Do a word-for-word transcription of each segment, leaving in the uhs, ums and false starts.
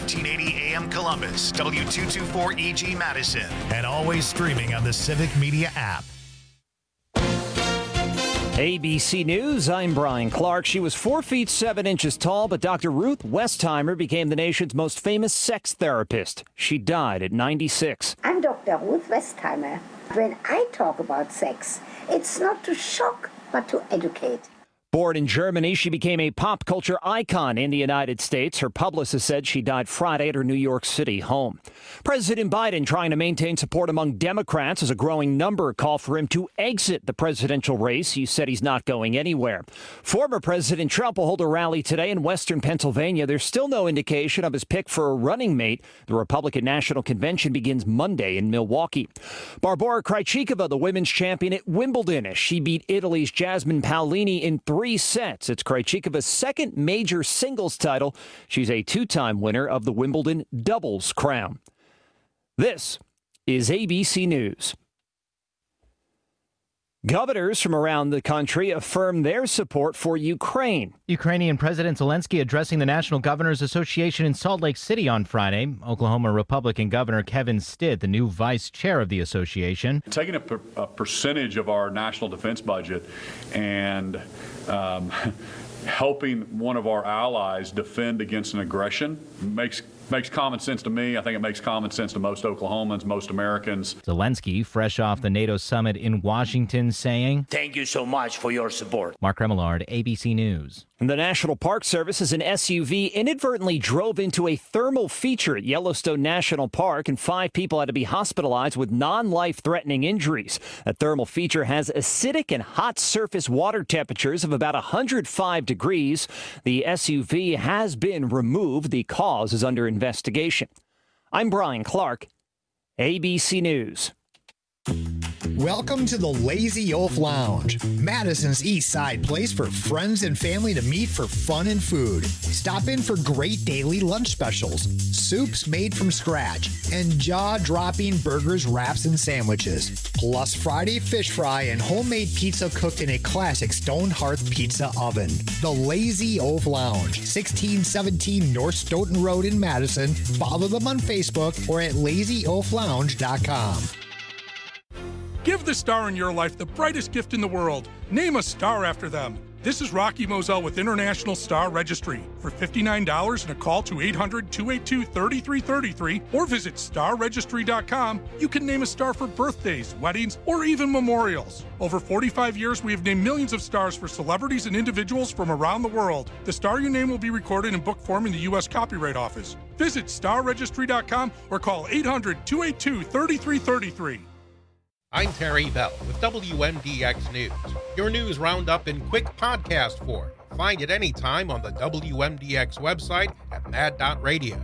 fifteen eighty A M Columbus, W two twenty-four E G Madison, and always streaming on the Civic Media app. A B C News, I'm Brian Clark. She was four feet seven inches tall, but Doctor Ruth Westheimer became the nation's most famous sex therapist. She died at ninety-six. I'm Doctor Ruth Westheimer. When I talk about sex, it's not to shock, but to educate. Born in Germany, she became a pop culture icon in the United States. Her publicist said she died Friday at her New York City home. President Biden trying to maintain support among Democrats as a growing number call for him to exit the presidential race. He said he's not going anywhere. Former President Trump will hold a rally today in western Pennsylvania. There's still no indication of his pick for a running mate. The Republican National Convention begins Monday in Milwaukee. Barbora Krejcikova, the women's champion at Wimbledon, as she beat Italy's Jasmine Paolini in three Three sets. It's Krejcikova's second major singles title. She's a two-time winner of the Wimbledon doubles crown. This is A B C News. Governors from around the country affirm their support for Ukraine. Ukrainian President Zelensky addressing the National Governors Association in Salt Lake City on Friday. Oklahoma Republican Governor Kevin Stitt, the new vice chair of the association. Taking a, per- a percentage of our national defense budget and um, helping one of our allies defend against an aggression makes Makes common sense to me. I think it makes common sense to most Oklahomans, most Americans. Zelensky, fresh off the NATO summit in Washington, saying, "Thank you so much for your support." Mark Remillard, A B C News. The National Park Service as an S U V inadvertently drove into a thermal feature at Yellowstone National Park, and five people had to be hospitalized with non-life-threatening injuries. A thermal feature has acidic and hot surface water temperatures of about one hundred five degrees. The S U V has been removed. The cause is under investigation. I'm Brian Clark, A B C News. Welcome to the Lazy Oaf Lounge, Madison's East Side place for friends and family to meet for fun and food. Stop in for great daily lunch specials, soups made from scratch, and jaw-dropping burgers, wraps, and sandwiches. Plus Friday fish fry and homemade pizza cooked in a classic stone hearth pizza oven. The Lazy Oaf Lounge, sixteen seventeen North Stoughton Road in Madison. Follow them on Facebook or at lazy oaf lounge dot com. Give the star in your life the brightest gift in the world. Name a star after them. This is Rocky Moselle with International Star Registry. For fifty-nine dollars and a call to eight hundred, two eight two, three three three three or visit star registry dot com, you can name a star for birthdays, weddings, or even memorials. Over forty-five years, we have named millions of stars for celebrities and individuals from around the world. The star you name will be recorded in book form in the U S Copyright Office. Visit star registry dot com or call eight hundred, two eight two, three three three three. I'm Terry Bell with W M D X News, your news roundup in quick podcast form. Find it anytime on the W M D X website at mad dot radio.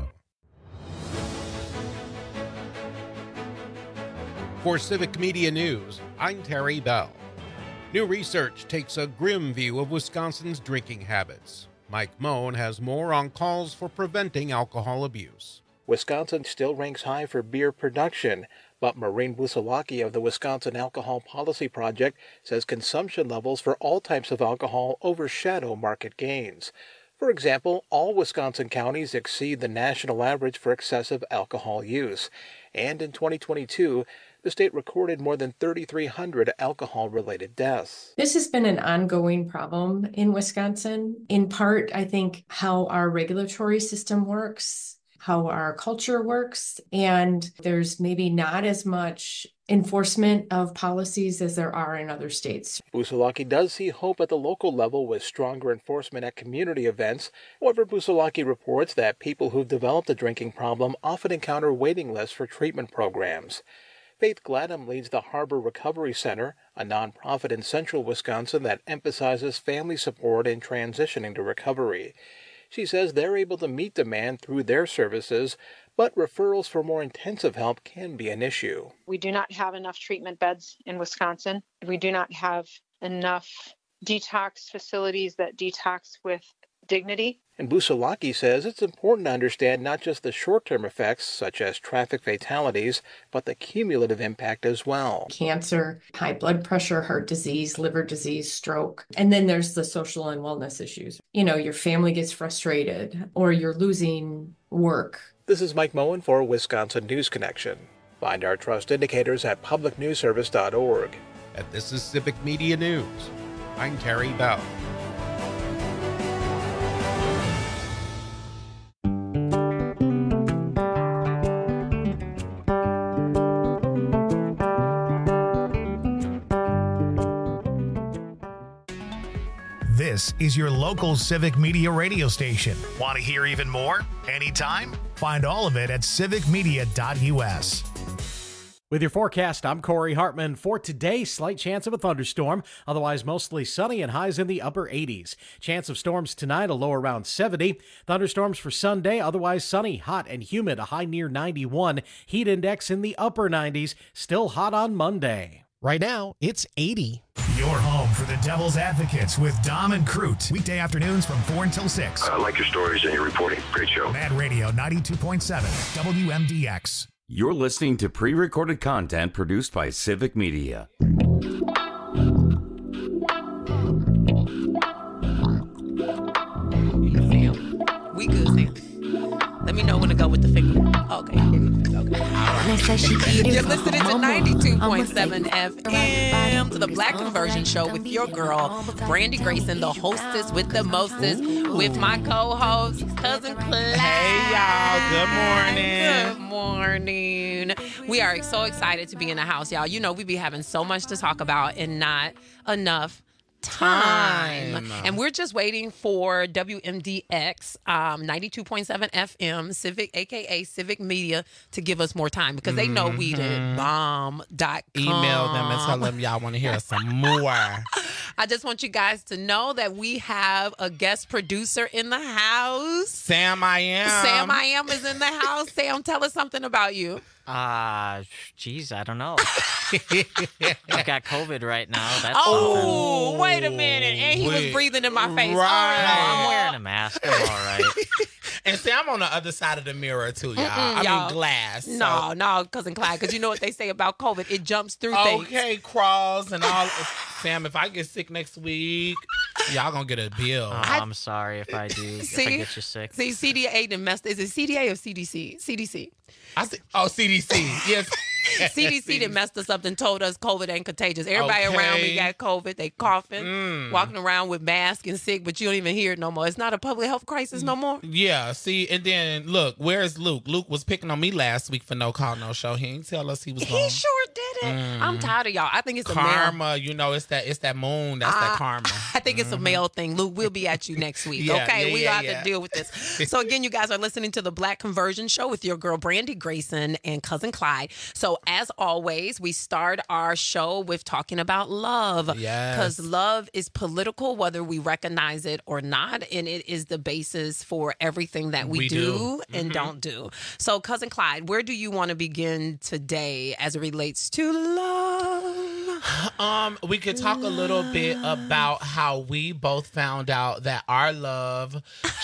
For Civic Media News, I'm Terry Bell. New research takes a grim view of Wisconsin's drinking habits. Mike Moan has more on calls for preventing alcohol abuse. Wisconsin still ranks high for beer production, but Maureen Busalaki of the Wisconsin Alcohol Policy Project says consumption levels for all types of alcohol overshadow market gains. For example, all Wisconsin counties exceed the national average for excessive alcohol use. And in twenty twenty-two, the state recorded more than thirty-three hundred alcohol-related deaths. This has been an ongoing problem in Wisconsin. In part, I think how our regulatory system works, how our culture works, and there's maybe not as much enforcement of policies as there are in other states. Busalaki does see hope at the local level with stronger enforcement at community events. However, Busalaki reports that people who've developed a drinking problem often encounter waiting lists for treatment programs. Faith Gladham leads the Harbor Recovery Center, a nonprofit in central Wisconsin that emphasizes family support in transitioning to recovery. She says they're able to meet demand through their services, but referrals for more intensive help can be an issue. We do not have enough treatment beds in Wisconsin. We do not have enough detox facilities that detox with dignity. And Busalaki says it's important to understand not just the short-term effects, such as traffic fatalities, but the cumulative impact as well. Cancer, high blood pressure, heart disease, liver disease, stroke. And then there's the social and wellness issues. You know, your family gets frustrated, or you're losing work. This is Mike Moen for Wisconsin News Connection. Find our trust indicators at public news service dot org. And this is Civic Media News. I'm Terry Bell. This is your local Civic Media radio station. Want to hear even more? Anytime? Find all of it at civic media dot u s. With your forecast, I'm Corey Hartman. For today, slight chance of a thunderstorm, otherwise mostly sunny and highs in the upper eighties. Chance of storms tonight, a low around seventy. Thunderstorms for Sunday, otherwise sunny, hot and humid, a high near ninety-one. Heat index in the upper nineties, still hot on Monday. Right now, it's eighty. Your home for the Devil's Advocates with Dom and Crute. Weekday afternoons from four until six. I like your stories and your reporting. Great show. Mad Radio ninety-two point seven, W M D X. You're listening to pre-recorded content produced by Civic Media. Sam, we good, Sam. Let me know when to go with the finger. Okay. Okay. You're listening to ninety-two point seven F M, to the Black Conversion Show with your girl, Brandy Grayson, the hostess with the mostest, Ooh. with my co-host, Cousin Clyde. Hey, y'all. Good morning. Good morning. We are so excited to be in the house, y'all. You know, we be having so much to talk about and not enough time. time. And we're just waiting for W M D X, um, ninety-two point seven F M, Civic, a k a. Civic Media, to give us more time because they know we did bomb dot com. Email them and tell them y'all want to hear some more. I just want you guys to know that we have a guest producer in the house. Sam I Am. Sam I Am is in the house. Sam, tell us something about you. Uh, geez, I don't know. I've got COVID right now. That's oh, something. Wait a minute. And he Wait. was breathing in my face. Right. Oh, I'm wearing a mask. I'm all right. And see, I'm on the other side of the mirror, too, y'all. Mm-mm, I y'all. mean, glass. So. No, no, Cousin Clyde, because you know what they say about COVID. It jumps through okay, things. Okay, crawls and all. Sam, if I get sick next week, y'all gonna get a bill. Oh, I, I'm sorry if I do. See, if I get you sick. See, C D A done messed. Is it C D A or C D C? C D C. I see, oh, C D C. Yes. C D C done messed us up and told us COVID ain't contagious. Everybody okay. around me got COVID. They coughing, mm. walking around with masks and sick, but you don't even hear it no more. It's not a public health crisis no more. Yeah, see, and then look, where's Luke? Luke was picking on me last week for no call, no show. He didn't tell us he was going. He sure did it. Mm. I'm tired of y'all. I think it's a karma. Male. You know, it's that it's that moon. That's I, that karma. I think it's mm-hmm. a male thing. Luke, we'll be at you next week. yeah, okay, yeah, we yeah, have yeah. to deal with this. So again, you guys are listening to the Black Conversion Show with your girl Brandy Grayson and Cousin Clyde. So as always, we start our show with talking about love. Yes. Because love is political, whether we recognize it or not, and it is the basis for everything that we, we do, do and mm-hmm. don't do. So Cousin Clyde, where do you want to begin today as it relates to love? Um, we could talk a little bit about how we both found out that our love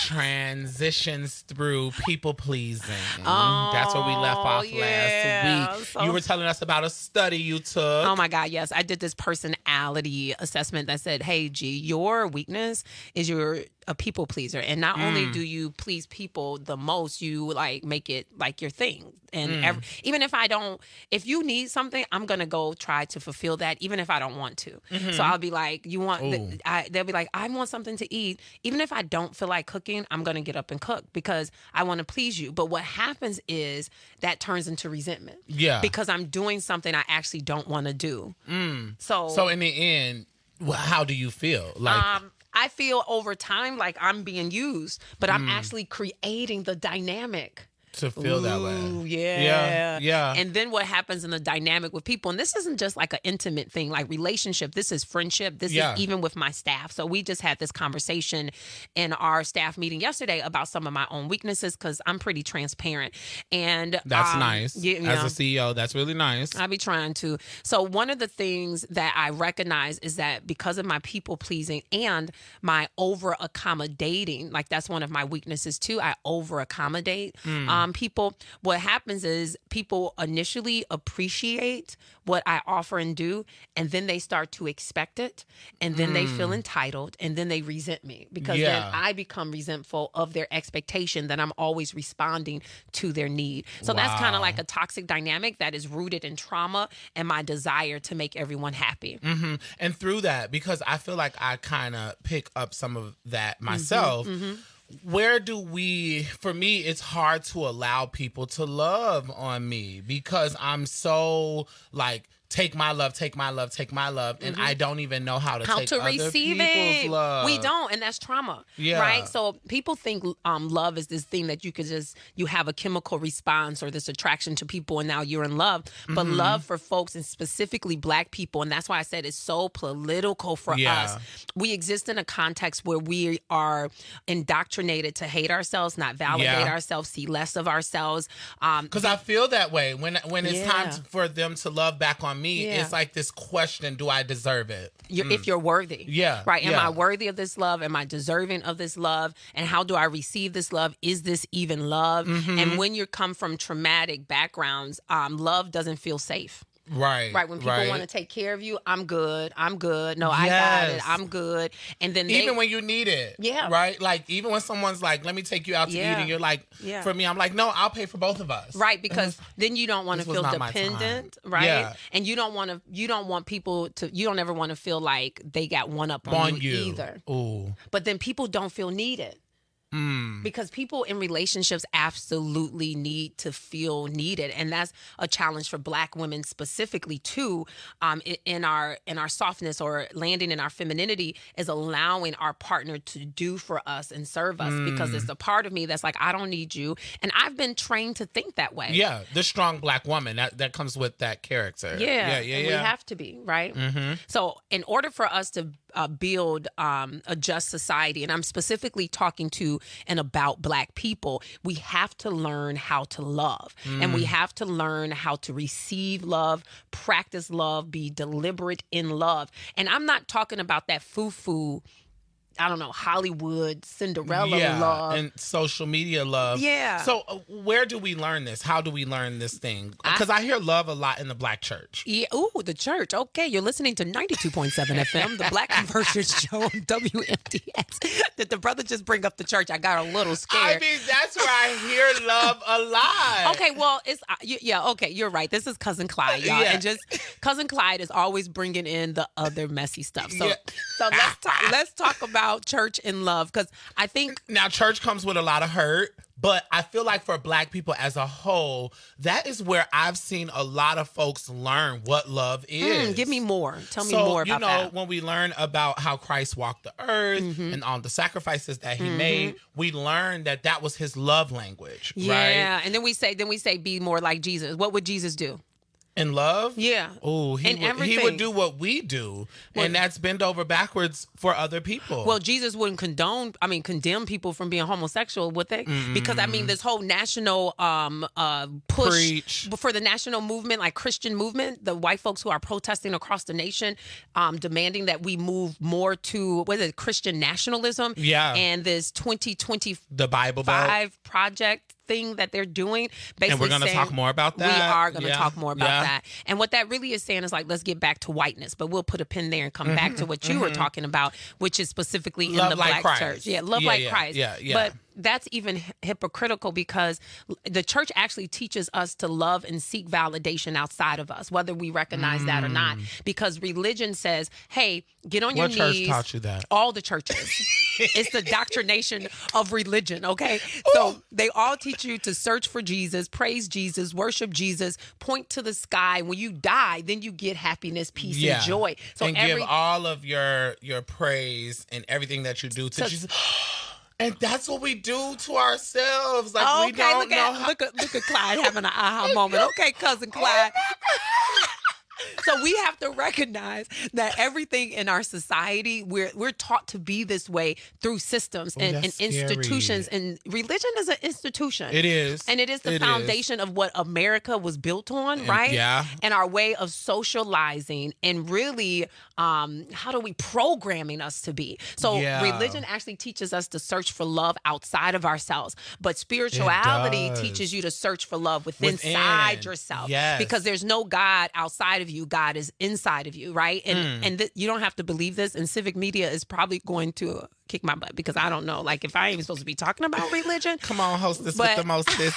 transitions through people pleasing. Oh, that's where we left off yeah. last week. So, you were telling us about a study you took. Oh my God, yes. I did this personality assessment that said, hey, G, your weakness is you're a people pleaser. And not mm. only do you please people the most, you like make it like your thing. And mm. every, even if I don't, if you need something, I'm going to go try to fulfill that, even if I don't want to. Mm-hmm. So I'll be like, you want, the, I, they'll be like, I want something to eat. Even if I don't feel like cooking, I'm going to get up and cook because I want to please you. But what happens is that turns into resentment. Yeah. Because I'm doing something I actually don't want to do. Mm. So, so in the end, how do you feel? Like, um, I feel over time like I'm being used, but I'm mm. actually creating the dynamic. To feel Ooh, that way. Yeah. Yeah. Yeah. And then what happens in the dynamic with people, and this isn't just like an intimate thing, like relationship. This is friendship. This yeah. is even with my staff. So we just had this conversation in our staff meeting yesterday about some of my own weaknesses because I'm pretty transparent. And that's um, nice. You, you As know, a C E O, that's really nice. I be trying to. So one of the things that I recognize is that because of my people pleasing and my over accommodating, like that's one of my weaknesses too. I over accommodate. Mm. Um, some people, what happens is people initially appreciate what I offer and do, and then they start to expect it, and then mm. they feel entitled, and then they resent me because yeah. then I become resentful of their expectation that I'm always responding to their need. So wow. that's kind of like a toxic dynamic that is rooted in trauma and my desire to make everyone happy. Mm-hmm. And through that, because I feel like I kind of pick up some of that myself, mm-hmm, mm-hmm. where do we, for me, it's hard to allow people to love on me because I'm so like, take my love, take my love, take my love, and mm-hmm. I don't even know how to how take to other receive people's it. love. We don't, and that's trauma, yeah. right? So people think um, love is this thing that you could just you have a chemical response or this attraction to people, and now you're in love. But mm-hmm. love for folks, and specifically Black people, and that's why I said it's so political for yeah. us. We exist in a context where we are indoctrinated to hate ourselves, not validate yeah. ourselves, see less of ourselves. Because um, I feel that way when when it's yeah. time to, for them to love back on me. Yeah. It's like this question, do I deserve it? You're, mm. If you're worthy. Yeah. Right. Am yeah. I worthy of this love? Am I deserving of this love? And how do I receive this love? Is this even love? Mm-hmm. And when you come from traumatic backgrounds, um, love doesn't feel safe. Right. Right. When people right. want to take care of you, I'm good. I'm good. No, yes. I got it. I'm good. And then they, even when you need it. Yeah. Right. Like even when someone's like, let me take you out to yeah. eat, and you're like, yeah. for me, I'm like, no, I'll pay for both of us. Right. Because then you don't want to feel dependent. Right. Yeah. And you don't want to, you don't want people to, you don't ever want to feel like they got one up on, on you, you either. Ooh. But then people don't feel needed. Mm. Because people in relationships absolutely need to feel needed, and that's a challenge for Black women specifically too. Um, in, in our in our softness or landing in our femininity is allowing our partner to do for us and serve us, mm. because it's a part of me that's like, I don't need you, and I've been trained to think that way. Yeah, the strong Black woman that that comes with that character. Yeah, yeah, yeah. And yeah. we have to be right. Mm-hmm. So, in order for us to uh, build um, a just society, and I'm specifically talking to and about Black people, we have to learn how to love. Mm. And we have to learn how to receive love, practice love, be deliberate in love. And I'm not talking about that foo-foo, I don't know, Hollywood, Cinderella yeah, love. And social media love. Yeah. So uh, where do we learn this? How do we learn this thing? Because I, I hear love a lot in the Black church. Yeah. Ooh, the church. Okay, you're listening to ninety-two point seven F M, the Black Conversion Show on W M T S. Did the brother just bring up the church? I got a little scared. I mean, that's where I hear love a lot. Okay, well, it's, uh, yeah, okay, you're right. This is Cousin Clyde, y'all. Yeah. And just, Cousin Clyde is always bringing in the other messy stuff. So, yeah. so let's, talk, let's talk about church and love, because I think now church comes with a lot of hurt, but I feel like for Black people as a whole, that is where I've seen a lot of folks learn what love is. Mm, give me more. Tell me so, more about you know, that. When we learn about how Christ walked the earth mm-hmm. and all the sacrifices that he mm-hmm. made, we learn that that was his love language. Yeah, right? and then we say, then we say, be more like Jesus. What would Jesus do? In love? Yeah. Oh, he, and would, everything. he would do what we do, well, and that's bend over backwards for other people. Well, Jesus wouldn't condone, I mean, condemn people from being homosexual, would they? Mm-hmm. Because, I mean, this whole national um, uh, push Preach. for the national movement, like Christian movement, the white folks who are protesting across the nation, um, demanding that we move more to, what is it, Christian nationalism? Yeah. And this twenty twenty-five the Bible Belt project thing that they're doing. Basically and we're going to talk more about that. We are going to yeah. talk more about yeah. that. And what that really is saying is like, let's get back to whiteness, but we'll put a pin there and come mm-hmm. back to what you mm-hmm. were talking about, which is specifically love in the like Black Christ. church. Yeah, love yeah, like yeah, Christ. Yeah, yeah. But that's even hypocritical because the church actually teaches us to love and seek validation outside of us, whether we recognize mm. that or not. Because religion says, hey, get on what your church knees. What church taught you that? All the churches. It's the doctrination of religion, okay? So they all teach you to search for Jesus, praise Jesus, worship Jesus, point to the sky. When you die, then you get happiness, peace, yeah. and joy. So and every, give all of your your praise and everything that you do to so, Jesus. And that's what we do to ourselves. Like okay, we don't look know at, how- look at look at Clyde having an aha moment. Okay, cousin Clyde. So we have to recognize that everything in our society, we're we're taught to be this way through systems Oh, and, and that's institutions. scary. And religion is an institution. It is. And it is the It foundation of what America was built on, And- right? yeah. And our way of socializing and really, um, how do we programming us to be? So Yeah. religion actually teaches us to search for love outside of ourselves, but spirituality does. teaches you to search for love within, Within. inside yourself. Yes. Because there's no God outside of you. God is inside of you, right? And Mm. and th- you don't have to believe this. And civic media is probably going to kick my butt because I don't know. Like if I ain't even supposed to be talking about religion. Come on, hostess But- with the mostest.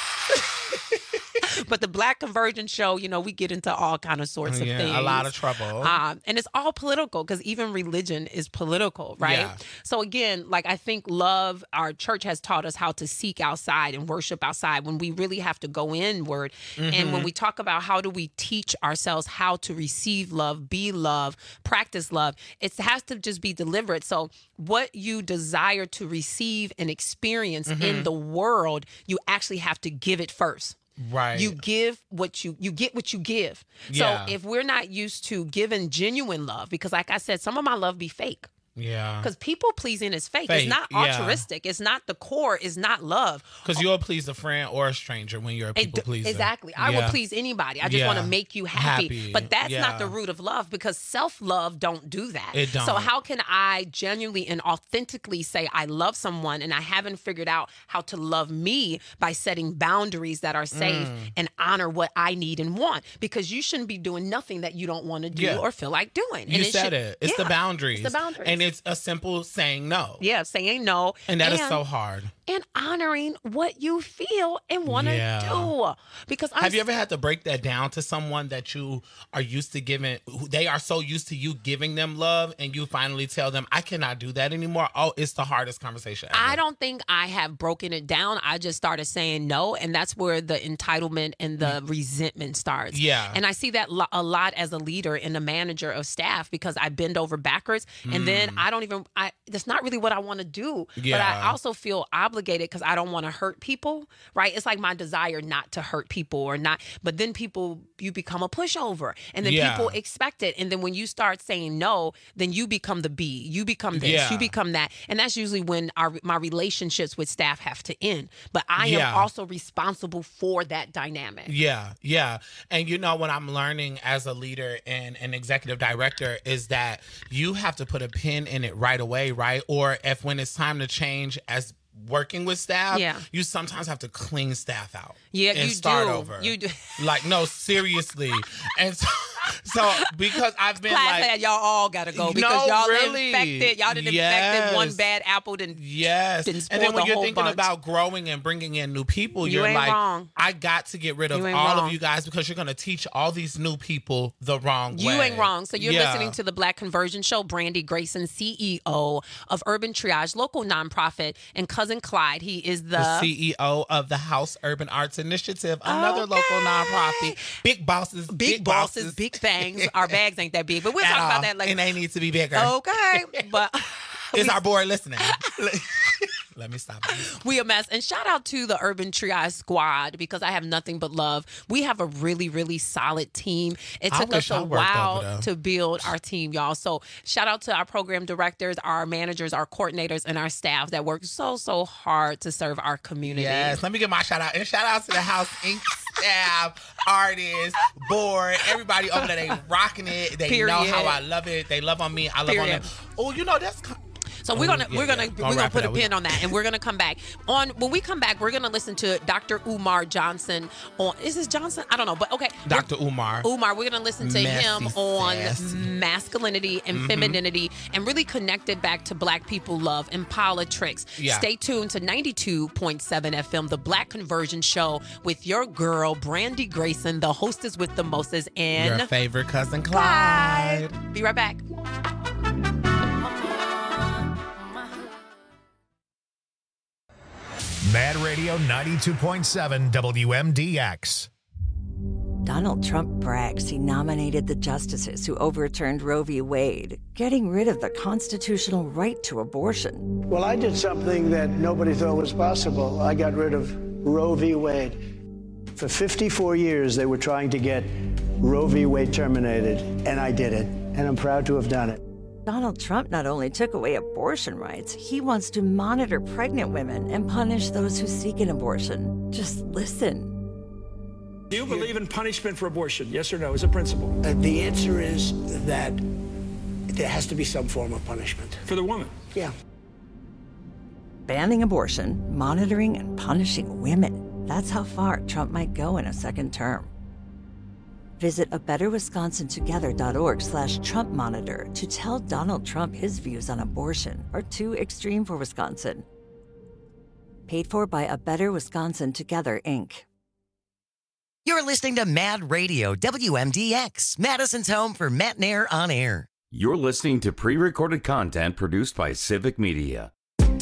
But the Black Convergence Show, you know, we get into all kind of sorts of Yeah, things. a lot of trouble. Um, and it's all political because even religion is political, right? Yeah. So again, like I think love, our church has taught us how to seek outside and worship outside when we really have to go inward. And when Mhm. we talk about how do we teach ourselves how to receive love, be love, practice love, it has to just be deliberate. So what you desire to receive and experience in Mhm. the world, you actually have to give it first. Right. You give what you you get what you give. Yeah. So if we're not used to giving genuine love, because like I said, some of my love be fake. Yeah. Because people pleasing is fake. Fake, It's not yeah. altruistic. It's not the core. It's not love. Because you'll please a friend or a stranger when you're a people pleaser. Exactly. I Yeah. will please anybody. I just Yeah. want to make you happy. Happy. But that's Yeah. not the root of love because self-love don't do that. It don't. So how can I genuinely and authentically say I love someone and I haven't figured out how to love me by setting boundaries that are safe Mm. and honor what I need and want? Because you shouldn't be doing nothing that you don't want to do Yeah. or feel like doing. You it said should- it. It's the Yeah, boundaries. It's the boundaries. And it's a simple saying no. Yeah, saying no. And that is so hard. And honoring what you feel and want to Yeah. do. Because I'm Have you ever had to break that down to someone that you are used to giving, who- they are so used to you giving them love, and you finally tell them, I cannot do that anymore? Oh, it's the hardest conversation ever. I don't think I have broken it down. I just started saying no, and that's where the entitlement and the resentment starts. Yeah. And I see that lo- a lot as a leader and a manager of staff because I bend over backwards, and then Mm. I don't even. I that's not really what I want to do. But Yeah. I also feel obligated because I don't want to hurt people. Right? It's like my desire not to hurt people or not. But then people, you become a pushover, and then Yeah. people expect it, and then when you start saying no, then you become the B. You become this. Yeah. You become that, and that's usually when our my relationships with staff have to end. But I Yeah. am also responsible for that dynamic. Yeah, yeah. And you know what I'm learning as a leader and an executive director is that you have to put a pin in it right away, right? Or if when it's time to change as working with staff, Yeah. you sometimes have to clean staff out. Yeah, and you start do. over. You do. Like, no, seriously. And so, so because I've been Class like, had y'all all got to go No, because y'all really. infected. Y'all didn't infected one Yes. bad apple. Didn't yes. didn't And spoil then when the you're whole thinking bunch. about growing and bringing in new people, You you're ain't like, wrong. I got to get rid of You ain't all wrong. of you guys because you're going to teach all these new people the wrong way. You ain't wrong. So you're Yeah. listening to the Black Conversion Show. Brandy Grayson, C E O of Urban Triage, local nonprofit, and cousin Clyde. He is the, the C E O of the House Urban Arts Initiative, another Okay. local nonprofit. Big bosses, big, big, bosses, big bangs. Our bags ain't that big, but we'll At talk all. about that later. And they need to be bigger. Okay, but Is our board listening? Let me stop. we a mess. And shout out to the Urban Triage Squad because I have nothing but love. We have a really, really solid team. It I took wish us I a worked over while there. to build our team, y'all. So shout out to our program directors, our managers, our coordinators, and our staff that work so, so hard to serve our community. Yes, let me give my shout out. And shout out to the House Inc staff, artists, board, everybody over there. They rocking it. They Period. know how I love it. They love on me. I love on Period. them. Oh, you know, that's... So we're Oh, gonna yeah, we're gonna yeah. we're I'll gonna wrap put it a up. pin on that, and we're gonna come back on when we come back. We're gonna listen to Doctor Umar Johnson on. Is this Johnson? I don't know, but okay. Doctor Umar. Umar, we're gonna listen to Messy, him on sassy. masculinity and Mhm. femininity, and really connect it back to Black people love and politics. Yeah. Stay tuned to ninety-two point seven F M, the Black Conversion Show, with your girl Brandy Grayson, the hostess with the mostest, and Your favorite cousin Clyde. Clyde. Be right back. Mad Radio ninety-two point seven W M D X. Donald Trump brags he nominated the justices who overturned Roe v. Wade, getting rid of the constitutional right to abortion. Well, I did something that nobody thought was possible. I got rid of Roe v. Wade. For fifty-four years, they were trying to get Roe v. Wade terminated, and I did it, and I'm proud to have done it. Donald Trump not only took away abortion rights, he wants to monitor pregnant women and punish those who seek an abortion. Just listen. Do you believe in punishment for abortion? Yes or no, as a principle? Uh, the answer is that there has to be some form of punishment. For the woman? Yeah. Banning abortion, monitoring, and punishing women. That's how far Trump might go in a second term. Visit a better wisconsin together dot org slash Trump monitor to tell Donald Trump his views on abortion are too extreme for Wisconsin. Paid for by A Better Wisconsin Together, Incorporated. You're listening to Mad Radio, W M D X, Madison's home for Matt Nair on air. You're listening to pre-recorded content produced by Civic Media.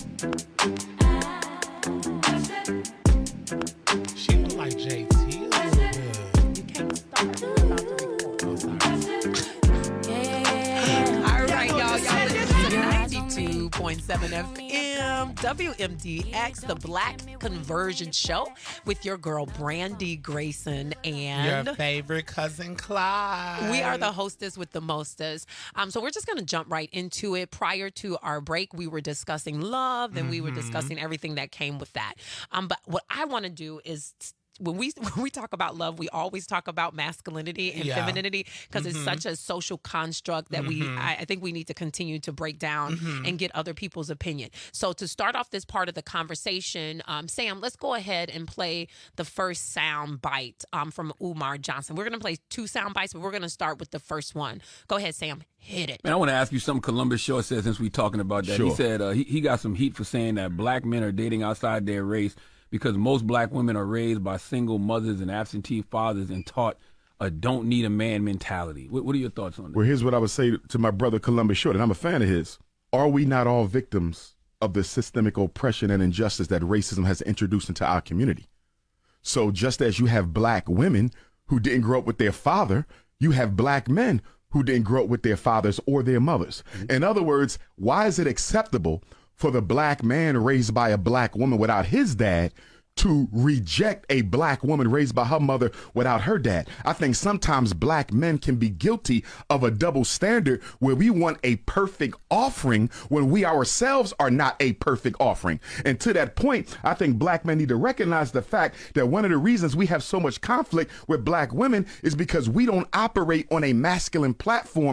She look like J T a little bit. You can't start. We're about to record. Oh, sorry. Yeah. All right, y'all. Y'all listen to ninety-two point seven F M, W M D X, the Black Conversion Show with your girl, Brandy Grayson, and your favorite cousin, Clyde. We are the hostess with the mostest. Um, so we're just going to jump right into it. Prior to our break, we were discussing love, and mm-hmm. we were discussing everything that came with that. Um, but what I want to do is... When we when we talk about love, we always talk about masculinity and yeah. femininity because mm-hmm. it's such a social construct that mm-hmm. we I, I think we need to continue to break down mm-hmm. and get other people's opinion. So to start off this part of the conversation, um, Sam, let's go ahead and play the first sound bite um, from Umar Johnson. We're going to play two sound bites, but we're going to start with the first one. Go ahead, Sam. Hit it. Man, I want to ask you something Columbus Short said since we're talking about that. Sure. He said uh, he, he got some heat for saying that black men are dating outside their race because most black women are raised by single mothers and absentee fathers and taught a don't need a man mentality. What, what are your thoughts on that? Well, here's what I would say to my brother Columbus Short, and I'm a fan of his. Are we not all victims of the systemic oppression and injustice that racism has introduced into our community? So just as you have black women who didn't grow up with their father, you have black men who didn't grow up with their fathers or their mothers. Mm-hmm. In other words, why is it acceptable for the black man raised by a black woman without his dad to reject a black woman raised by her mother without her dad? I think sometimes black men can be guilty of a double standard where we want a perfect offering when we ourselves are not a perfect offering. And to that point, I think black men need to recognize the fact that one of the reasons we have so much conflict with black women is because we don't operate on a masculine platform.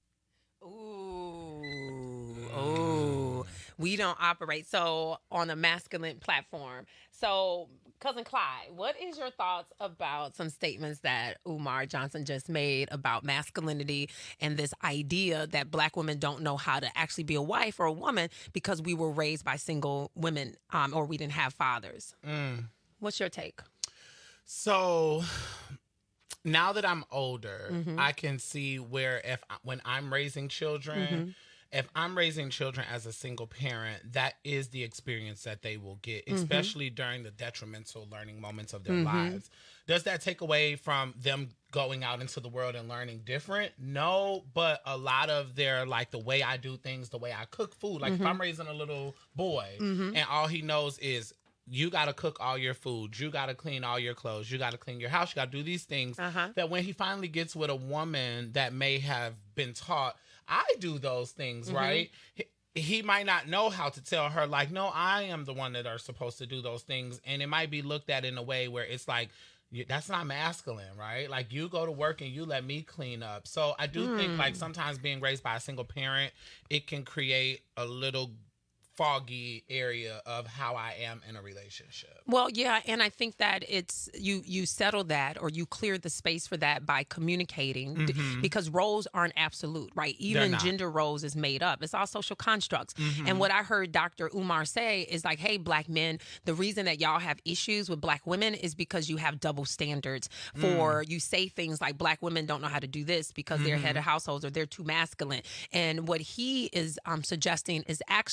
We don't operate so on a masculine platform. So, Cousin Clyde, what is your thoughts about some statements that Umar Johnson just made about masculinity and this idea that black women don't know how to actually be a wife or a woman because we were raised by single women um, or we didn't have fathers? Mm. What's your take? So... now that I'm older, mm-hmm. I can see where if when I'm raising children... Mm-hmm. If I'm raising children as a single parent, that is the experience that they will get, especially mm-hmm. during the detrimental learning moments of their mm-hmm. lives. Does that take away from them going out into the world and learning different? No, but a lot of their, like, the way I do things, the way I cook food. Like, mm-hmm. if I'm raising a little boy mm-hmm. and all he knows is, you got to cook all your food. You got to clean all your clothes. You got to clean your house. You got to do these things uh-huh. that when he finally gets with a woman that may have been taught, I do those things, mm-hmm. right? He, he might not know how to tell her, like, no, I am the one that are supposed to do those things. And it might be looked at in a way where it's like, that's not masculine, right? Like, you go to work and you let me clean up. So I do mm. think, like, sometimes being raised by a single parent, it can create a little foggy area of how I am in a relationship. Well, yeah, and I think that it's you you settle that or you clear the space for that by communicating mm-hmm. because roles aren't absolute, right? Even gender roles is made up. It's all social constructs. Mm-hmm. And what I heard Doctor Umar say is like, hey, black men, the reason that y'all have issues with black women is because you have double standards for mm. you say things like black women don't know how to do this because mm-hmm. they're head of households or they're too masculine. And what he is um, suggesting is actually black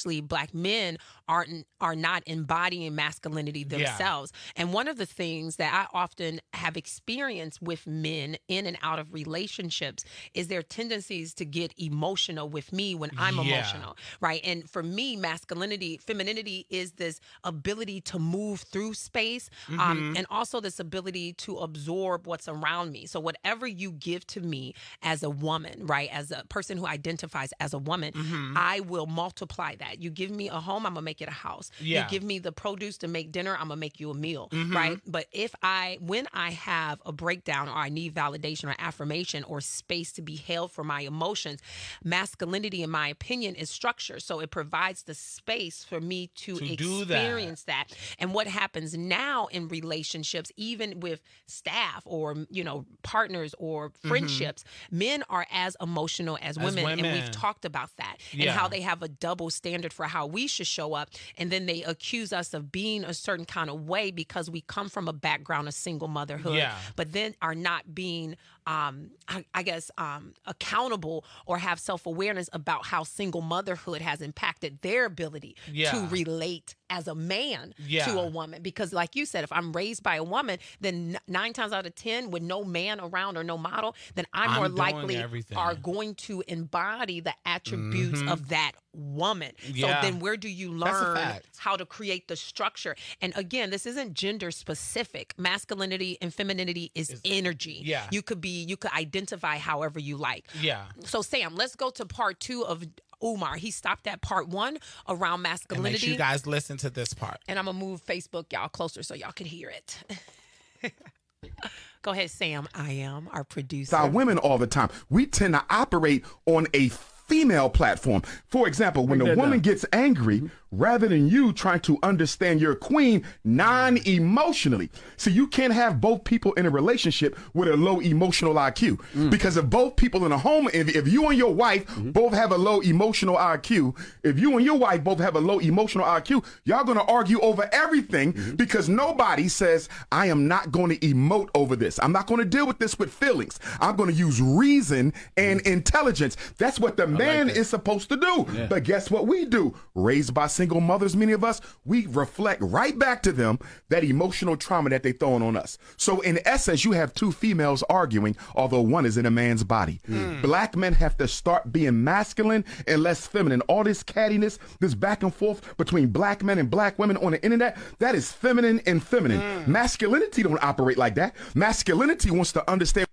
like men aren't are not embodying masculinity themselves. Yeah. And one of the things that I often have experienced with men in and out of relationships is their tendencies to get emotional with me when I'm yeah. emotional, right? And for me, masculinity, femininity is this ability to move through space, mm-hmm. um, and also this ability to absorb what's around me. So whatever you give to me as a woman, right, as a person who identifies as a woman, mm-hmm. I will multiply that. You give me a home, I'm gonna make it a house. Yeah. You give me the produce to make dinner, I'm gonna make you a meal, mm-hmm. right? But if I, when I have a breakdown or I need validation or affirmation or space to be held for my emotions, masculinity, in my opinion, is structure. So it provides the space for me to, to experience that. that. And what happens now in relationships, even with staff or, you know, partners or friendships, mm-hmm. men are as emotional as, as women, women. And we've talked about that yeah. and how they have a double standard for how we should show up. And then they accuse us of being a certain kind of way because we come from a background of single motherhood, yeah. but then are not being, um, I, I guess, um, accountable or have self-awareness about how single motherhood has impacted their ability yeah. to relate as a man yeah. to a woman. Because like you said, if I'm raised by a woman, then nine times out of ten with no man around or no model, then I'm, I'm more likely everything. are going to embody the attributes mm-hmm. of that woman. Yeah. So then where do you learn how to create the structure? And again, this isn't gender specific. Masculinity and femininity is it's, energy. Yeah. You could be, you could identify however you like. Yeah. So Sam, let's go to part two of Umar. He stopped at part one around masculinity. And make sure you guys listen to this part. And I'm going to move Facebook, y'all, closer so y'all can hear it. Go ahead, Sam. I am our producer. Our women all the time, we tend to operate on a female platform. For example, when a woman down. gets angry, rather than you trying to understand your queen non-emotionally. So you can't have both people in a relationship with a low emotional I Q. Mm. Because if both people in a home, if, if you and your wife mm-hmm. both have a low emotional I Q, if you and your wife both have a low emotional I Q, y'all gonna argue over everything mm-hmm. because nobody says, I am not gonna emote over this. I'm not gonna deal with this with feelings. I'm gonna use reason and mm-hmm. intelligence. That's what the I man like is supposed to do. Yeah. But guess what we do? Raised by single mothers, many of us, we reflect right back to them that emotional trauma that they throwing on us. So in essence, you have two females arguing, although one is in a man's body. Mm. Black men have to start being masculine and less feminine. All this cattiness, this back and forth between black men and black women on the internet, that is feminine and feminine. Mm. Masculinity don't operate like that. Masculinity wants to understand.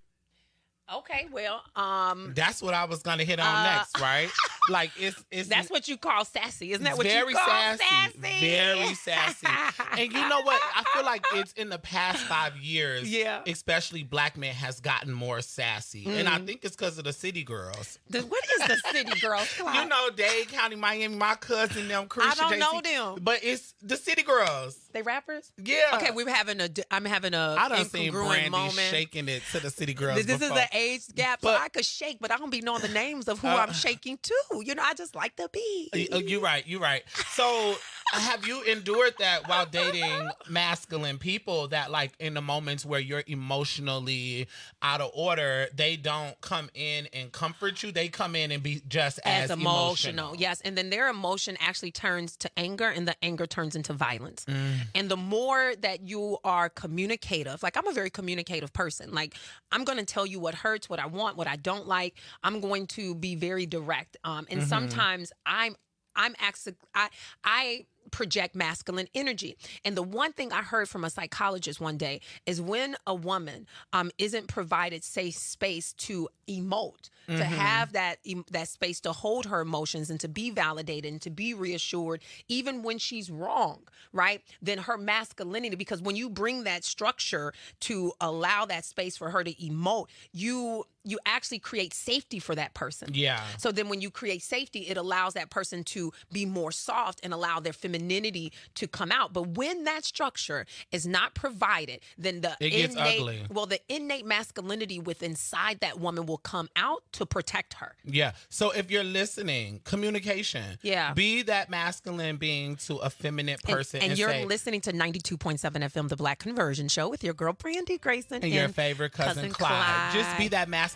Okay, well, um, that's what I was gonna hit on uh, next, right? Like it's it's that's what you call sassy, isn't that what very you call sassy, sassy? Very sassy. And you know what? I feel like it's in the past five years, yeah, especially black men has gotten more sassy, mm. and I think it's because of the City Girls. The, what is the City Girls Club? You know, Dade County, Miami. My cousin, them Christian. I don't J C, know them, but it's the City Girls. They rappers? Yeah. Okay, we're having a. I'm having a. I done seen Brandy moment. shaking it to the City Girls. This before. is an age gap, but, so I could shake, but I don't be knowing the names of who uh, I'm shaking to. You know, I just like the beat. Uh, you're right. You're right. So. Have you endured that while dating masculine people that like in the moments where you're emotionally out of order, they don't come in and comfort you. They come in and be just as, as emotional. emotional. Yes. And then their emotion actually turns to anger and the anger turns into violence. Mm. And the more that you are communicative, like I'm a very communicative person. Like I'm going to tell you what hurts, what I want, what I don't like. I'm going to be very direct. Um, and mm-hmm. sometimes I'm, I'm actually, I, I, project masculine energy. And the one thing I heard from a psychologist one day is when a woman um, isn't provided safe space to emote, mm-hmm. to have that that space to hold her emotions and to be validated and to be reassured, even when she's wrong, right? Then her masculinity, because when you bring that structure to allow that space for her to emote, you you actually create safety for that person. Yeah. So then when you create safety, it allows that person to be more soft and allow their femininity to come out. But when that structure is not provided, then the it gets innate, ugly. well, the innate masculinity within inside that woman will come out to protect her. Yeah. So if you're listening, communication. Yeah. Be that masculine being to a feminine person. And, and, and you're say, listening to ninety-two point seven F M, The Black Conversion Show with your girl, Brandy Grayson. And, and your favorite cousin, cousin Clyde. Clyde. Just be that masculine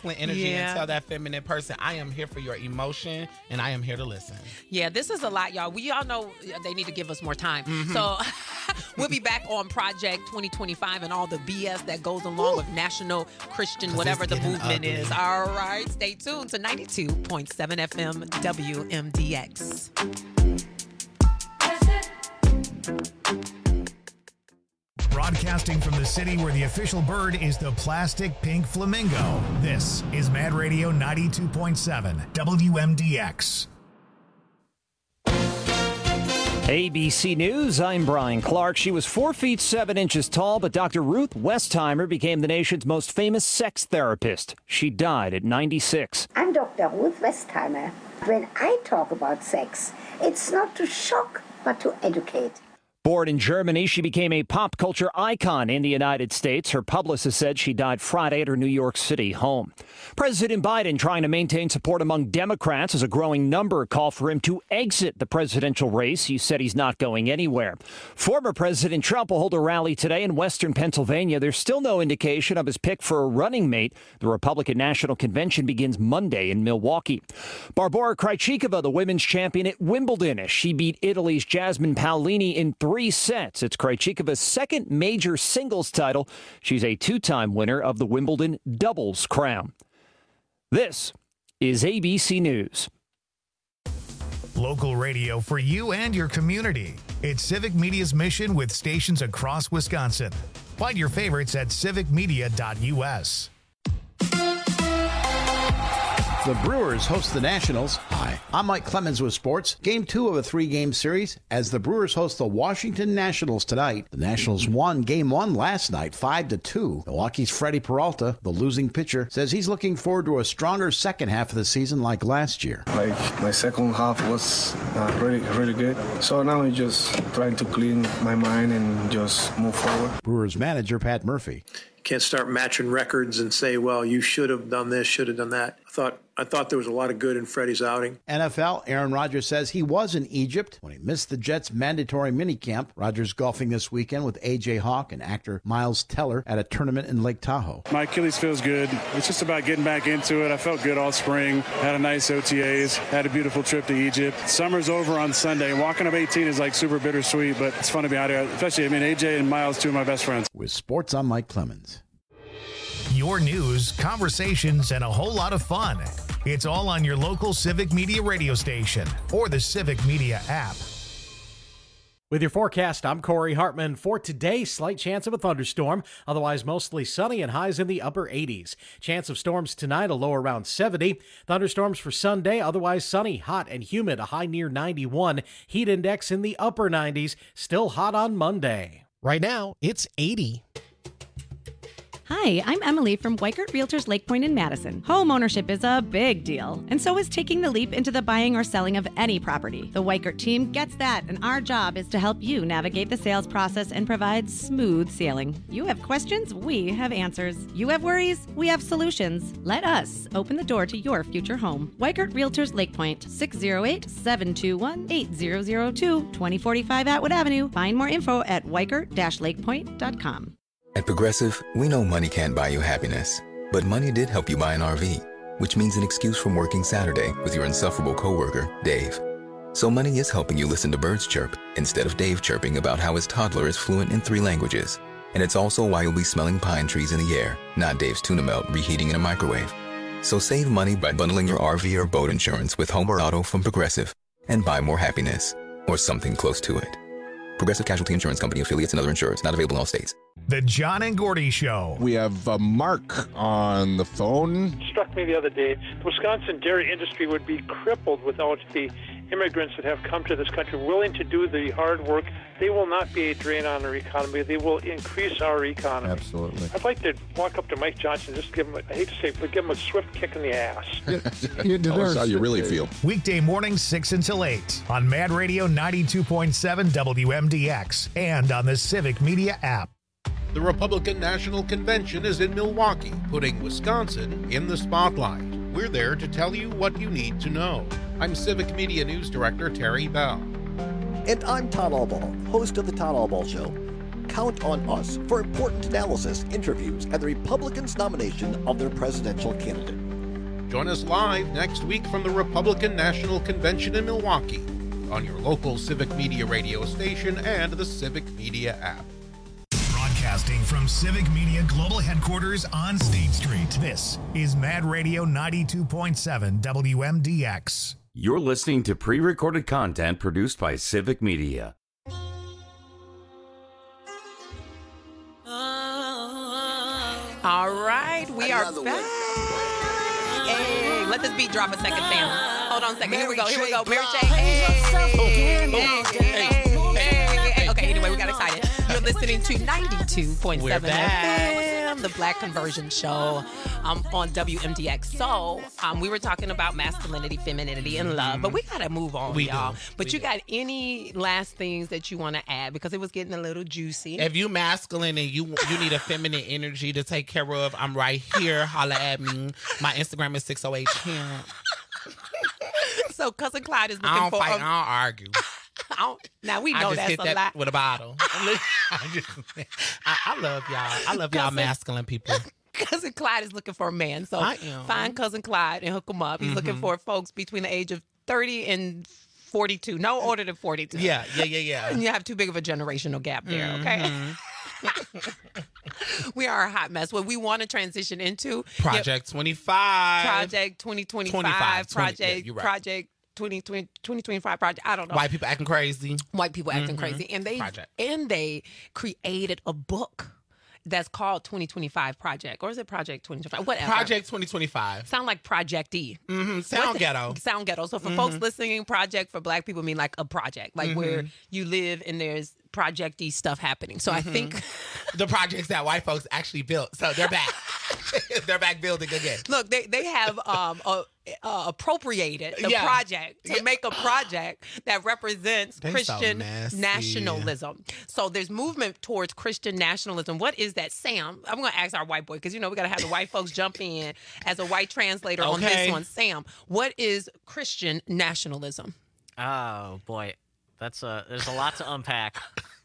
masculine energy Yeah. and tell that feminine person, I am here for your emotion and I am here to listen. Yeah, this is a lot, y'all. We all know they need to give us more time. Mhm. So we'll be back on Project twenty twenty-five and all the B S that goes along with National Christian, whatever the movement ugly. is. All right, stay tuned to ninety-two point seven F M W M D X. Broadcasting from the city where the official bird is the plastic pink flamingo. This is Mad Radio ninety-two point seven W M D X. A B C News, I'm Brian Clark. She was four feet seven inches tall, but Doctor Ruth Westheimer became the nation's most famous sex therapist. She died at ninety-six. I'm Doctor Ruth Westheimer. When I talk about sex, it's not to shock, but to educate. Born in Germany, she became a pop culture icon in the United States. Her publicist said she died Friday at her New York City home. President Biden trying to maintain support among Democrats as a growing number call for him to exit the presidential race. He said he's not going anywhere. Former President Trump will hold a rally today in western Pennsylvania. There's still no indication of his pick for a running mate. The Republican National Convention begins Monday in Milwaukee. Barbora Krejcikova, the women's champion at Wimbledon, as she beat Italy's Jasmine Paolini in three Three sets. It's Krejcikova's second major singles title. She's a two-time winner of the Wimbledon doubles crown. This is A B C News. Local radio for you and your community. It's Civic Media's mission with stations across Wisconsin. Find your favorites at civic media dot U S. The Brewers host the Nationals. Hi, I'm Mike Clemens with sports. Game two of a three-game series as the Brewers host the Washington Nationals tonight. The Nationals won game one last night, five to two. Milwaukee's Freddie Peralta, the losing pitcher, says he's looking forward to a stronger second half of the season like last year. Like my second half was uh, really, really good. So now I'm just trying to clean my mind and just move forward. Brewers manager Pat Murphy. Can't start matching records and say, well, you should have done this, should have done that. I thought I thought there was a lot of good in Freddie's outing. N F L, Aaron Rodgers says he was in Egypt when he missed the Jets' mandatory minicamp. Rodgers golfing this weekend with A J Hawk and actor Miles Teller at a tournament in Lake Tahoe. My Achilles feels good. It's just about getting back into it. I felt good all spring. Had a nice O T As. Had a beautiful trip to Egypt. Summer's over on Sunday. Walking up eighteen is like super bittersweet, but it's fun to be out here. Especially, I mean, A J and Miles, two of my best friends. With sports, I'm Mike Clemens. Your news, conversations, and a whole lot of fun. It's all on your local Civic Media radio station or the Civic Media app. With your forecast, I'm Corey Hartman. For today, slight chance of a thunderstorm, otherwise mostly sunny and highs in the upper eighties. Chance of storms tonight, a low around seventy. Thunderstorms for Sunday, otherwise sunny, hot and humid, a high near ninety-one. Heat index in the upper nineties, still hot on Monday. Right now, it's eighty. Hi, I'm Emily from Weikert Realtors Lake Point in Madison. Home ownership is a big deal, and so is taking the leap into the buying or selling of any property. The Weikert team gets that, and our job is to help you navigate the sales process and provide smooth sailing. You have questions, we have answers. You have worries, we have solutions. Let us open the door to your future home. Weikert Realtors Lake Point, six oh eight, seven two one, eight zero zero two, twenty forty-five Atwood Avenue. Find more info at weikert dash lakepoint dot com. At Progressive, we know money can't buy you happiness, but money did help you buy an R V, which means an excuse from working Saturday with your insufferable coworker, Dave. So money is helping you listen to birds chirp instead of Dave chirping about how his toddler is fluent in three languages. And it's also why you'll be smelling pine trees in the air, not Dave's tuna melt reheating in a microwave. So save money by bundling your R V or boat insurance with home or auto from Progressive and buy more happiness, or something close to it. Progressive Casualty Insurance Company, affiliates, and other insurers. Not available in all states. The John and Gordy Show. We have uh, Mark on the phone. It struck me the other day, the Wisconsin dairy industry would be crippled without the immigrants that have come to this country willing to do the hard work. They will not be a drain on our economy. They will increase our economy. Absolutely. I'd like to walk up to Mike Johnson and just give him, a, I hate to say it, but give him a swift kick in the ass. You Tell us how you really feel. Weekday mornings six until eight on Mad Radio ninety-two point seven W M D X and on the Civic Media app. The Republican National Convention is in Milwaukee, putting Wisconsin in the spotlight. We're there to tell you what you need to know. I'm Civic Media News Director Terry Bell. And I'm Todd Allball, host of the Todd Allball Show. count on us for important analysis, interviews, and the Republicans' nomination of their presidential candidate. Join us live next week from the Republican National Convention in Milwaukee on your local Civic Media radio station and the Civic Media app. Broadcasting from Civic Media Global Headquarters on State Street, this is Mad Radio ninety-two point seven W M D X. You're listening to pre-recorded content produced by Civic Media. All right, we are back. Hey, let this beat drop a second, Sam. Hold on a second. Here we go. Here we go. Mary J. Hey, hey, hey, hey, hey. Okay, anyway, we got excited. You're listening to ninety-two point seven F M, the Black Conversion Show um, on W M D X. So um, we were talking about masculinity, femininity, and love, but we got to move on, We y'all. do. But We you do. got any last things that you want to add? Because it was getting a little juicy. If you masculine and you you need a feminine energy to take care of, I'm right here. Holla at me. My Instagram is six oh eight Pimp. So Cousin Clyde is looking I don't for. fight. a- I don't argue. I don't- now we I know just that's hit a that lie. with a bottle. I, just, I, I love y'all. I love y'all Cousin- masculine people. Cousin Clyde is looking for a man. So I am. find Cousin Clyde and hook him up. He's looking Mhm. for folks between the age of thirty and forty-two. No older than forty-two. Yeah, yeah, yeah, yeah. And you have too big of a generational gap there, okay? We are a hot mess. What we want to transition into Project twenty-five. Project twenty twenty-five, twenty-five, twenty, yeah, Project you're right. Project twenty twenty, twenty twenty-five Project. I don't know. White people acting crazy. White people acting Mhm. crazy, and they Project. and they created a book that's called twenty twenty-five Project, or is it Project twenty twenty-five? Whatever. Project twenty twenty-five. Sound like Project E. Mm-hmm. Sound What- ghetto. Sound ghetto. So for folks Mhm. listening, project for Black people mean like a project, like where Mhm. you live and there's project-y stuff happening. So I Mhm. think the projects that white folks actually built. So they're back. They're back building again. look, they they have um uh, uh, appropriated the Yeah. project to make a project that represents They so Christian nasty. nationalism. So there's movement towards Christian nationalism. What is that, Sam? I'm going to ask our white boy because you know we got to have the white folks jump in as a white translator on Okay. this one. Sam, what is Christian nationalism? Oh boy, that's a there's a lot to unpack.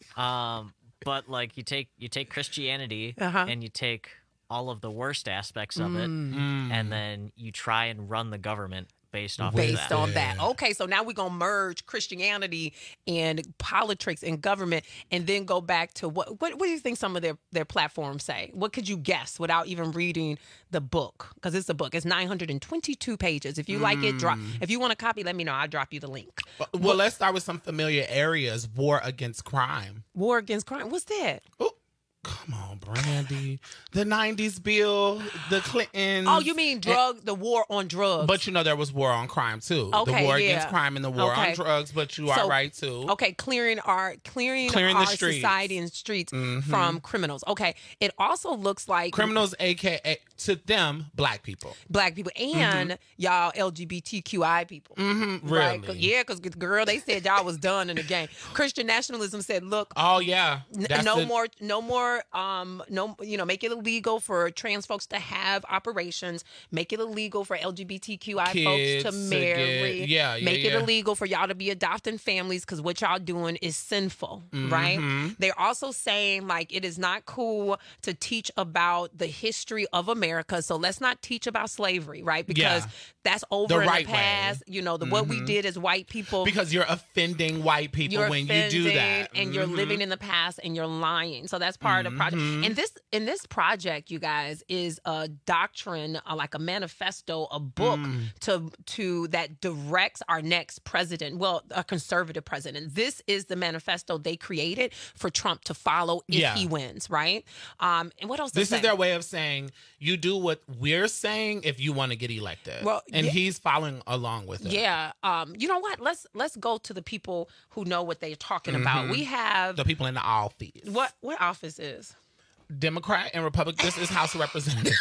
Um, but like you take you take Christianity Uh-huh. and you take all of the worst aspects of it, Mm. and then you try and run the government based off Based of that. on that. Okay, so now we're going to merge Christianity and politics and government and then go back to what what, what do you think some of their, their platforms say? What could you guess without even reading the book? Because it's a book. It's nine hundred twenty-two pages. If you like it, drop. Mm. If you want a copy, let me know. I'll drop you the link. Well, well, let's start with some familiar areas. War against crime. War against crime. What's that? Come on, Brandy. The nineties bill, the Clintons. Oh, you mean drug, the war on drugs. But you know there was war on crime too. Okay, the war yeah. against crime and the war Okay. on drugs, but you So- are right too. Okay, clearing our clearing, Clearing the our streets. society and streets Mhm. from criminals. Okay, it also looks like Criminals, aka to them, black people. Black people and y'all L G B T Q I people. Mm-hmm. Right? 'Cause- Really? Yeah, because girl, they said y'all was done in the game. Christian nationalism said, look, Oh yeah. n- That's no the- more, no more, um, no, you know, make it illegal for trans folks to have operations. Make it illegal for L G B T Q I Kids folks to to marry. get- yeah, yeah, make it yeah. illegal for y'all to be adopting families because what y'all doing is sinful, right? Mhm. They're also saying like it is not cool to teach about the history of America. So let's not teach about slavery, right? Because Yeah. that's over The in right the way. past. You know, the what we Mhm. did as white people. Because you're offending white people You're when you do offending that. and you're Mhm. living in the past and you're lying. So that's part of the project. Mhm. And this in this project, you guys, is a doctrine, uh, like a manifesto, a book Mm. to to that directs our next president. Well, a conservative president. This is the manifesto they created for Trump to follow if Yeah. he wins, right? Um, and what else? This to is say? their way of saying you do what we're saying if you want to get elected. Well, and yeah. he's following along with it. Yeah. Um, you know what? Let's let's go to the people who know what they're talking about. Mhm. We have The people in the office. what what office is? Democrat and Republican. This is House of Representatives.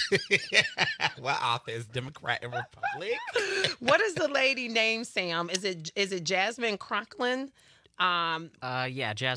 What office? Democrat and Republic. What is the lady named, Sam? Is it is it Jasmine Conklin? Um, Uh, yeah, Jasmine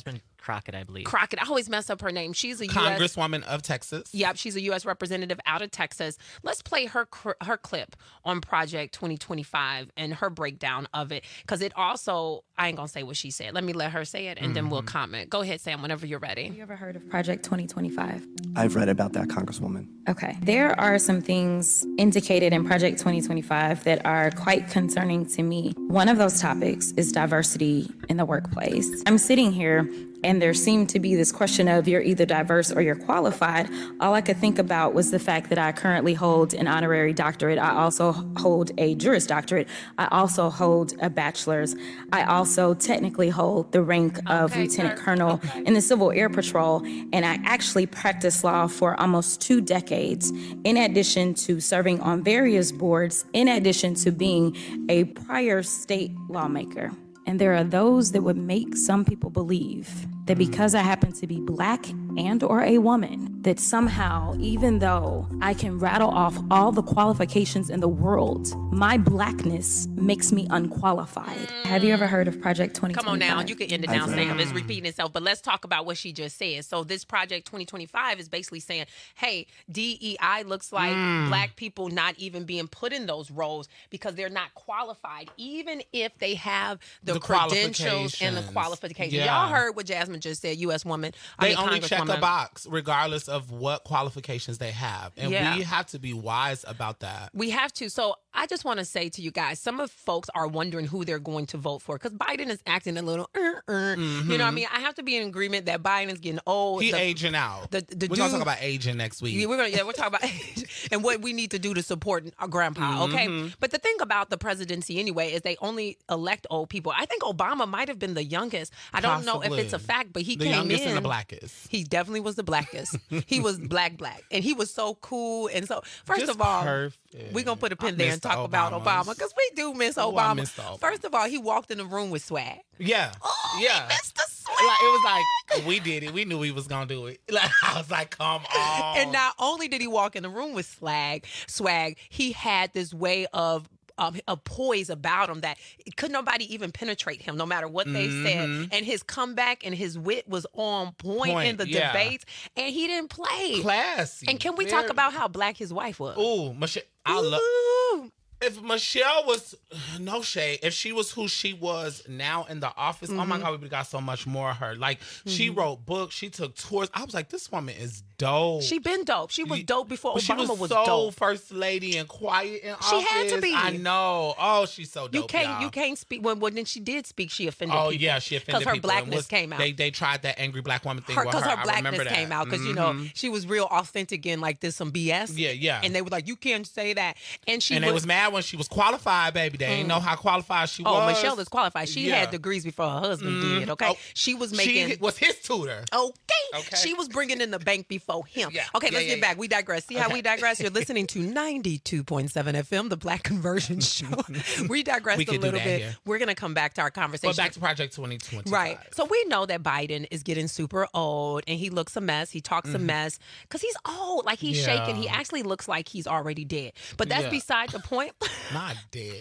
Crockett, I believe. Crockett. I always mess up her name. She's a U S Congresswoman of Texas. Yep, she's a U S representative out of Texas. Let's play her her clip on Project twenty twenty-five and her breakdown of it, because it also, I ain't gonna say what she said. Let me let her say it, and mm-hmm. then we'll comment. Go ahead, Sam, whenever you're ready. Have you ever heard of Project twenty twenty-five? I've read about that, Congresswoman. Okay. There are some things indicated in Project twenty twenty-five that are quite concerning to me. One of those topics is diversity in the workplace. I'm sitting here and there seemed to be this question of you're either diverse or you're qualified. All I could think about was the fact that I currently hold an honorary doctorate. I also hold a Juris Doctorate. I also hold a bachelor's. I also technically hold the rank of okay, Lieutenant sir. Colonel okay. in the Civil Air Patrol, and I actually practiced law for almost two decades, in addition to serving on various boards, in addition to being a prior state lawmaker. And there are those that would make some people believe that because I happen to be Black and or a woman, that somehow, even though I can rattle off all the qualifications in the world, my Blackness makes me unqualified. Mm. Have you ever heard of Project twenty twenty-five? Come on now, you can end it now, Sam. It's repeating itself, but let's talk about what she just said. So this Project twenty twenty-five is basically saying, hey, D E I looks like mm. Black people not even being put in those roles because they're not qualified, even if they have the, the credentials and the qualifications. Yeah. Y'all heard what Jasmine just said, U S woman. They I mean, only check a box regardless of what qualifications they have. And yeah. we have to be wise about that. We have to. So I just want to say to you guys, some of folks are wondering who they're going to vote for because Biden is acting a little, uh, uh. Mm-hmm. you know what I mean? I have to be in agreement that Biden is getting old. He the, aging out. The, the we're going to talk about aging next week. Yeah, we're going yeah, we're talking about age and what we need to do to support our grandpa, okay? Mm-hmm. But the thing about the presidency anyway is they only elect old people. I think Obama might have been the youngest. I don't Possibly. know if it's a fact, but he the came in. The youngest and the blackest. He definitely was the blackest. He was black, black. And he was so cool. And so, first Just of all, perfect. we're going to put a pin I there and talk the about Obama because we do miss oh, Obama. Obama. First of all, he walked in the room with swag. Yeah. Oh, yeah. He missed the swag. Like, it was like, we did it. We knew he was going to do it. Like, I was like, come on. And not only did he walk in the room with swag, swag, he had this way of Um, a poise about him that could nobody even penetrate him, no matter what they mm-hmm. said. And his comeback and his wit was on point, point in the yeah. debates, and he didn't play. Classy. And can we Very... talk about how black his wife was? Ooh, Michelle. I love. If Michelle was, no shade, if she was who she was now in the office, mm-hmm. oh my God, we got so much more of her. Like, mm-hmm. she wrote books, she took tours. I was like, this woman is dope. She been dope. She was dope before but Obama she was, was so dope. First lady and quiet in she office. She had to be. I know. Oh, she's so dope, You can't, y'all. you can't speak. When, when she did speak, she offended oh, people. Oh, yeah, she offended people. Because her blackness was, came out. They they tried that angry black woman thing her, with her. Because her I blackness that. came out. Because, mm-hmm. you know, she was real authentic and like this some B S. Yeah, yeah. And they were like, you can't say that. And she And was, they was mad when she was qualified, baby. They didn't know how qualified she oh, was. Oh, Michelle is qualified. She yeah. had degrees before her husband mm-hmm. did, okay? Oh, she was making... She was his tutor. Okay. okay. She was bringing in the bank before him. Yeah. Okay, yeah, let's yeah, get yeah. back. We digress. See okay. how we digress? You're listening to ninety-two point seven F M, the Black Conversion Show. We digressed we a little bit. Here. We're going to come back to our conversation. But back to Project twenty twenty-five. Right. So we know that Biden is getting super old, and he looks a mess. He talks mm-hmm. a mess because he's old. Like, he's yeah. shaking. He actually looks like he's already dead. But that's yeah. beside the point. Not dead.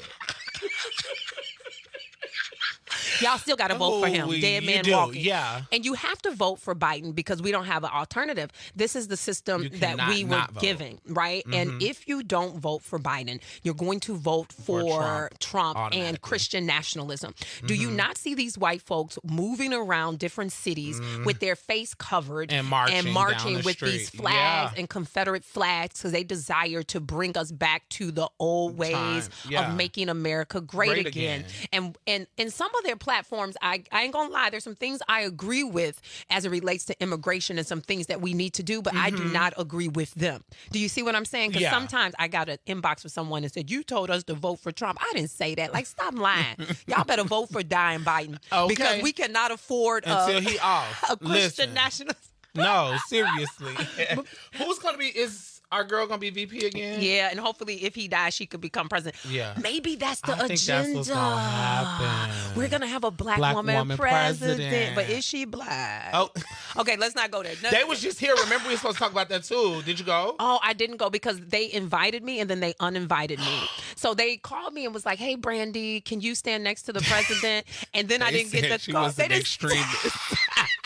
Y'all still got to vote oh, for him. Dead man do, walking. Yeah. And you have to vote for Biden because we don't have an alternative. This is the system that we were given, right? Mm-hmm. And if you don't vote for Biden, you're going to vote for, for Trump, Trump and Christian nationalism. Mm-hmm. Do you not see these white folks moving around different cities mm-hmm. with their face covered and marching, and marching the with street. these flags yeah. and Confederate flags because they desire to bring us back to the old ways yeah. of making America great, great again. again. And and and some of their platforms, I, I ain't gonna lie, there's some things I agree with as it relates to immigration and some things that we need to do, but mm-hmm. I do not agree with them. Do you see what I'm saying? Because yeah. sometimes I got an inbox with someone and said, you told us to vote for Trump. I didn't say that. Like, stop lying. Y'all better vote for dying Biden. Okay. Because we cannot afford a, until he off. a Christian Listen. nationalist. No, seriously. Who's gonna be is our girl gonna be V P again? Yeah, and hopefully if he dies, she could become president. Yeah. Maybe that's the I agenda. Think that's what's gonna happen. We're gonna have a black, black woman, woman president. president. But is she black? Oh. Okay, let's not go there. No. They was just here. Remember we were supposed to talk about that too. Did you go? Oh, I didn't go because they invited me and then they uninvited me. So they called me and was like, hey, Brandy, can you stand next to the president? And then I didn't get the she call. was they an extremist.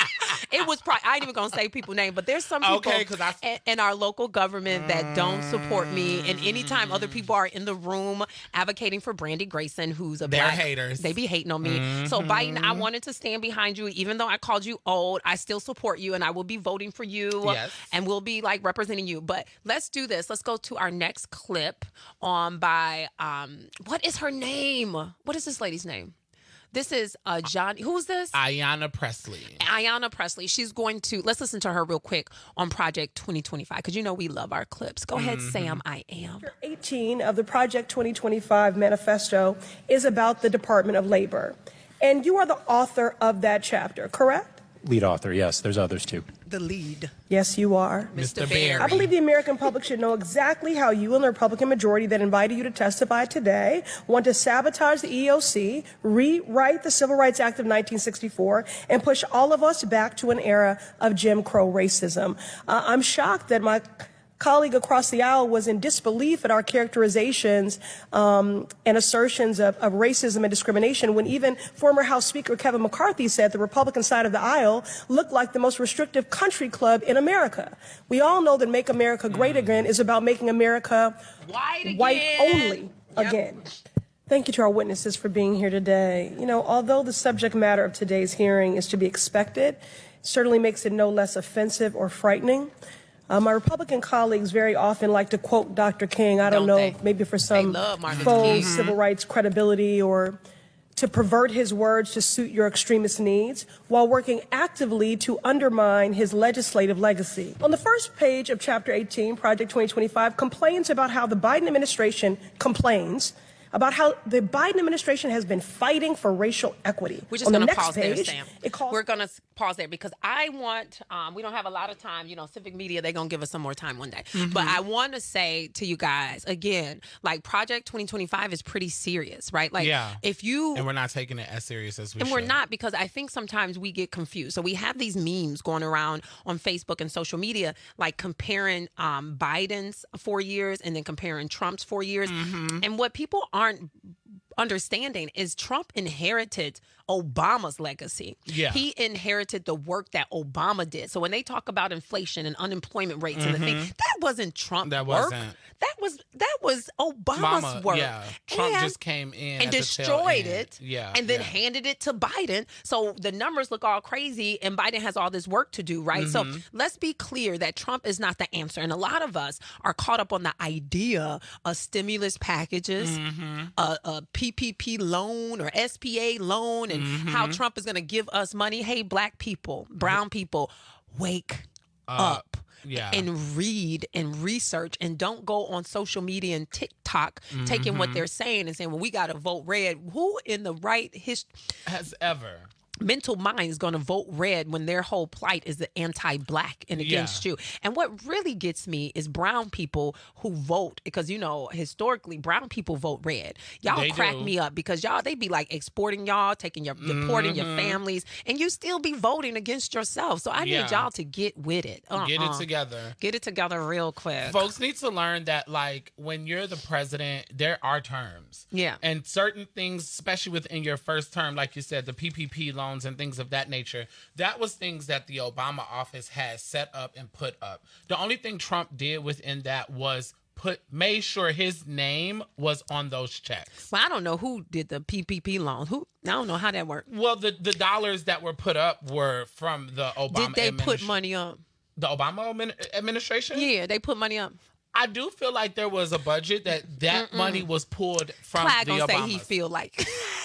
It was probably, I ain't even going to say people's name, but there's some people Okay, 'cause I- in, in our local government that don't support me. And anytime other people are in the room advocating for Brandy Grayson, who's a They're black, haters. they be hating on me. Mm-hmm. So Biden, I wanted to stand behind you, even though I called you old. I still support you, and I will be voting for you. Yes. And we'll be like representing you. But let's do this. Let's go to our next clip on by um, what is her name? What is this lady's name? This is uh, John. Who's this? Ayanna Presley. Ayanna Presley. She's going to, let's listen to her real quick on Project twenty twenty-five, because you know we love our clips. Go ahead, Mm-hmm. Sam. I am. eighteen of the Project twenty twenty-five manifesto is about the Department of Labor. And you are the author of that chapter, correct? Lead author, yes. There's others too. The lead. Yes, you are. Mister Barry. I believe the American public should know exactly how you and the Republican majority that invited you to testify today want to sabotage the E O C, rewrite the Civil Rights Act of nineteen sixty-four, and push all of us back to an era of Jim Crow racism. Uh, I'm shocked that my colleague across the aisle was in disbelief at our characterizations um, and assertions of, of racism and discrimination when even former House Speaker Kevin McCarthy said the Republican side of the aisle looked like the most restrictive country club in America. We all know that Make America Great Again is about making America white, white only again. Thank you to our witnesses for being here today. You know, although the subject matter of today's hearing is to be expected, it certainly makes it no less offensive or frightening. Uh, my Republican colleagues very often like to quote Doctor King. I don't, don't know, they? maybe for some love Martin faux King. civil rights credibility or to pervert his words to suit your extremist needs while working actively to undermine his legislative legacy. On the first page of Chapter eighteen, Project twenty twenty-five complains about how the Biden administration complains about how the Biden administration has been fighting for racial equity. We're just On the going to next pause page, there, Sam. It calls- We're going to pause there because I want, um, we don't have a lot of time. You know, Civic Media, they're going to give us some more time one day. Mm-hmm. But I want to say to you guys, again, like Project twenty twenty-five is pretty serious, right? Like, Yeah. if you... And we're not taking it as serious as we And should. we're not, because I think sometimes we get confused. So we have these memes going around on Facebook and social media, like comparing um, Biden's four years and then comparing Trump's four years. Mm-hmm. And what people aren't understanding is Trump inherited Obama's legacy. Yeah. He inherited the work that Obama did. So when they talk about inflation and unemployment rates and the thing, Mhm. that wasn't Trump's That work. wasn't. That was that was Obama's Mama, work. yeah. Trump And- just came in and at the tail destroyed end. it. Yeah, And then yeah. handed it to Biden. So the numbers look all crazy and Biden has all this work to do, right? So Mhm. let's be clear that Trump is not the answer. And a lot of us are caught up on the idea of stimulus packages, Mhm. a, a P P P loan or S P A loan, and how Mhm. Trump is going to give us money. Hey, black people, brown people, wake Up. up. Yeah. And read and research and don't go on social media and TikTok taking what Mhm. they're saying and saying, well, we got to vote red. Who in the right his Has ever. mental mind is going to vote red when their whole plight is the anti-black and against Yeah. you? And what really gets me is brown people who vote, because, you know, historically, brown people vote red. Y'all They crack do. me up because y'all, they be like exporting y'all, taking your, deporting your Mhm. families, and you still be voting against yourself. So I Yeah. need y'all to get with it. Get Uh-uh. it together. Get it together real quick. Folks need to learn that, like, when you're the president, there are terms. Yeah. And certain things, especially within your first term, like you said, the P P P loans and things of that nature, that was things that the Obama office had set up and put up. The only thing Trump did within that was put made sure his name was on those checks. Well, I don't know who did the P P P loan. Who? I don't know how that worked. Well, the, the dollars that were put up were from the Obama Did they put administ- money up? The Obama admin- administration? Yeah, they put money up. I do feel like there was a budget that that Mm-mm. money was pulled from Clyde the gonna Obamas. say he feel like.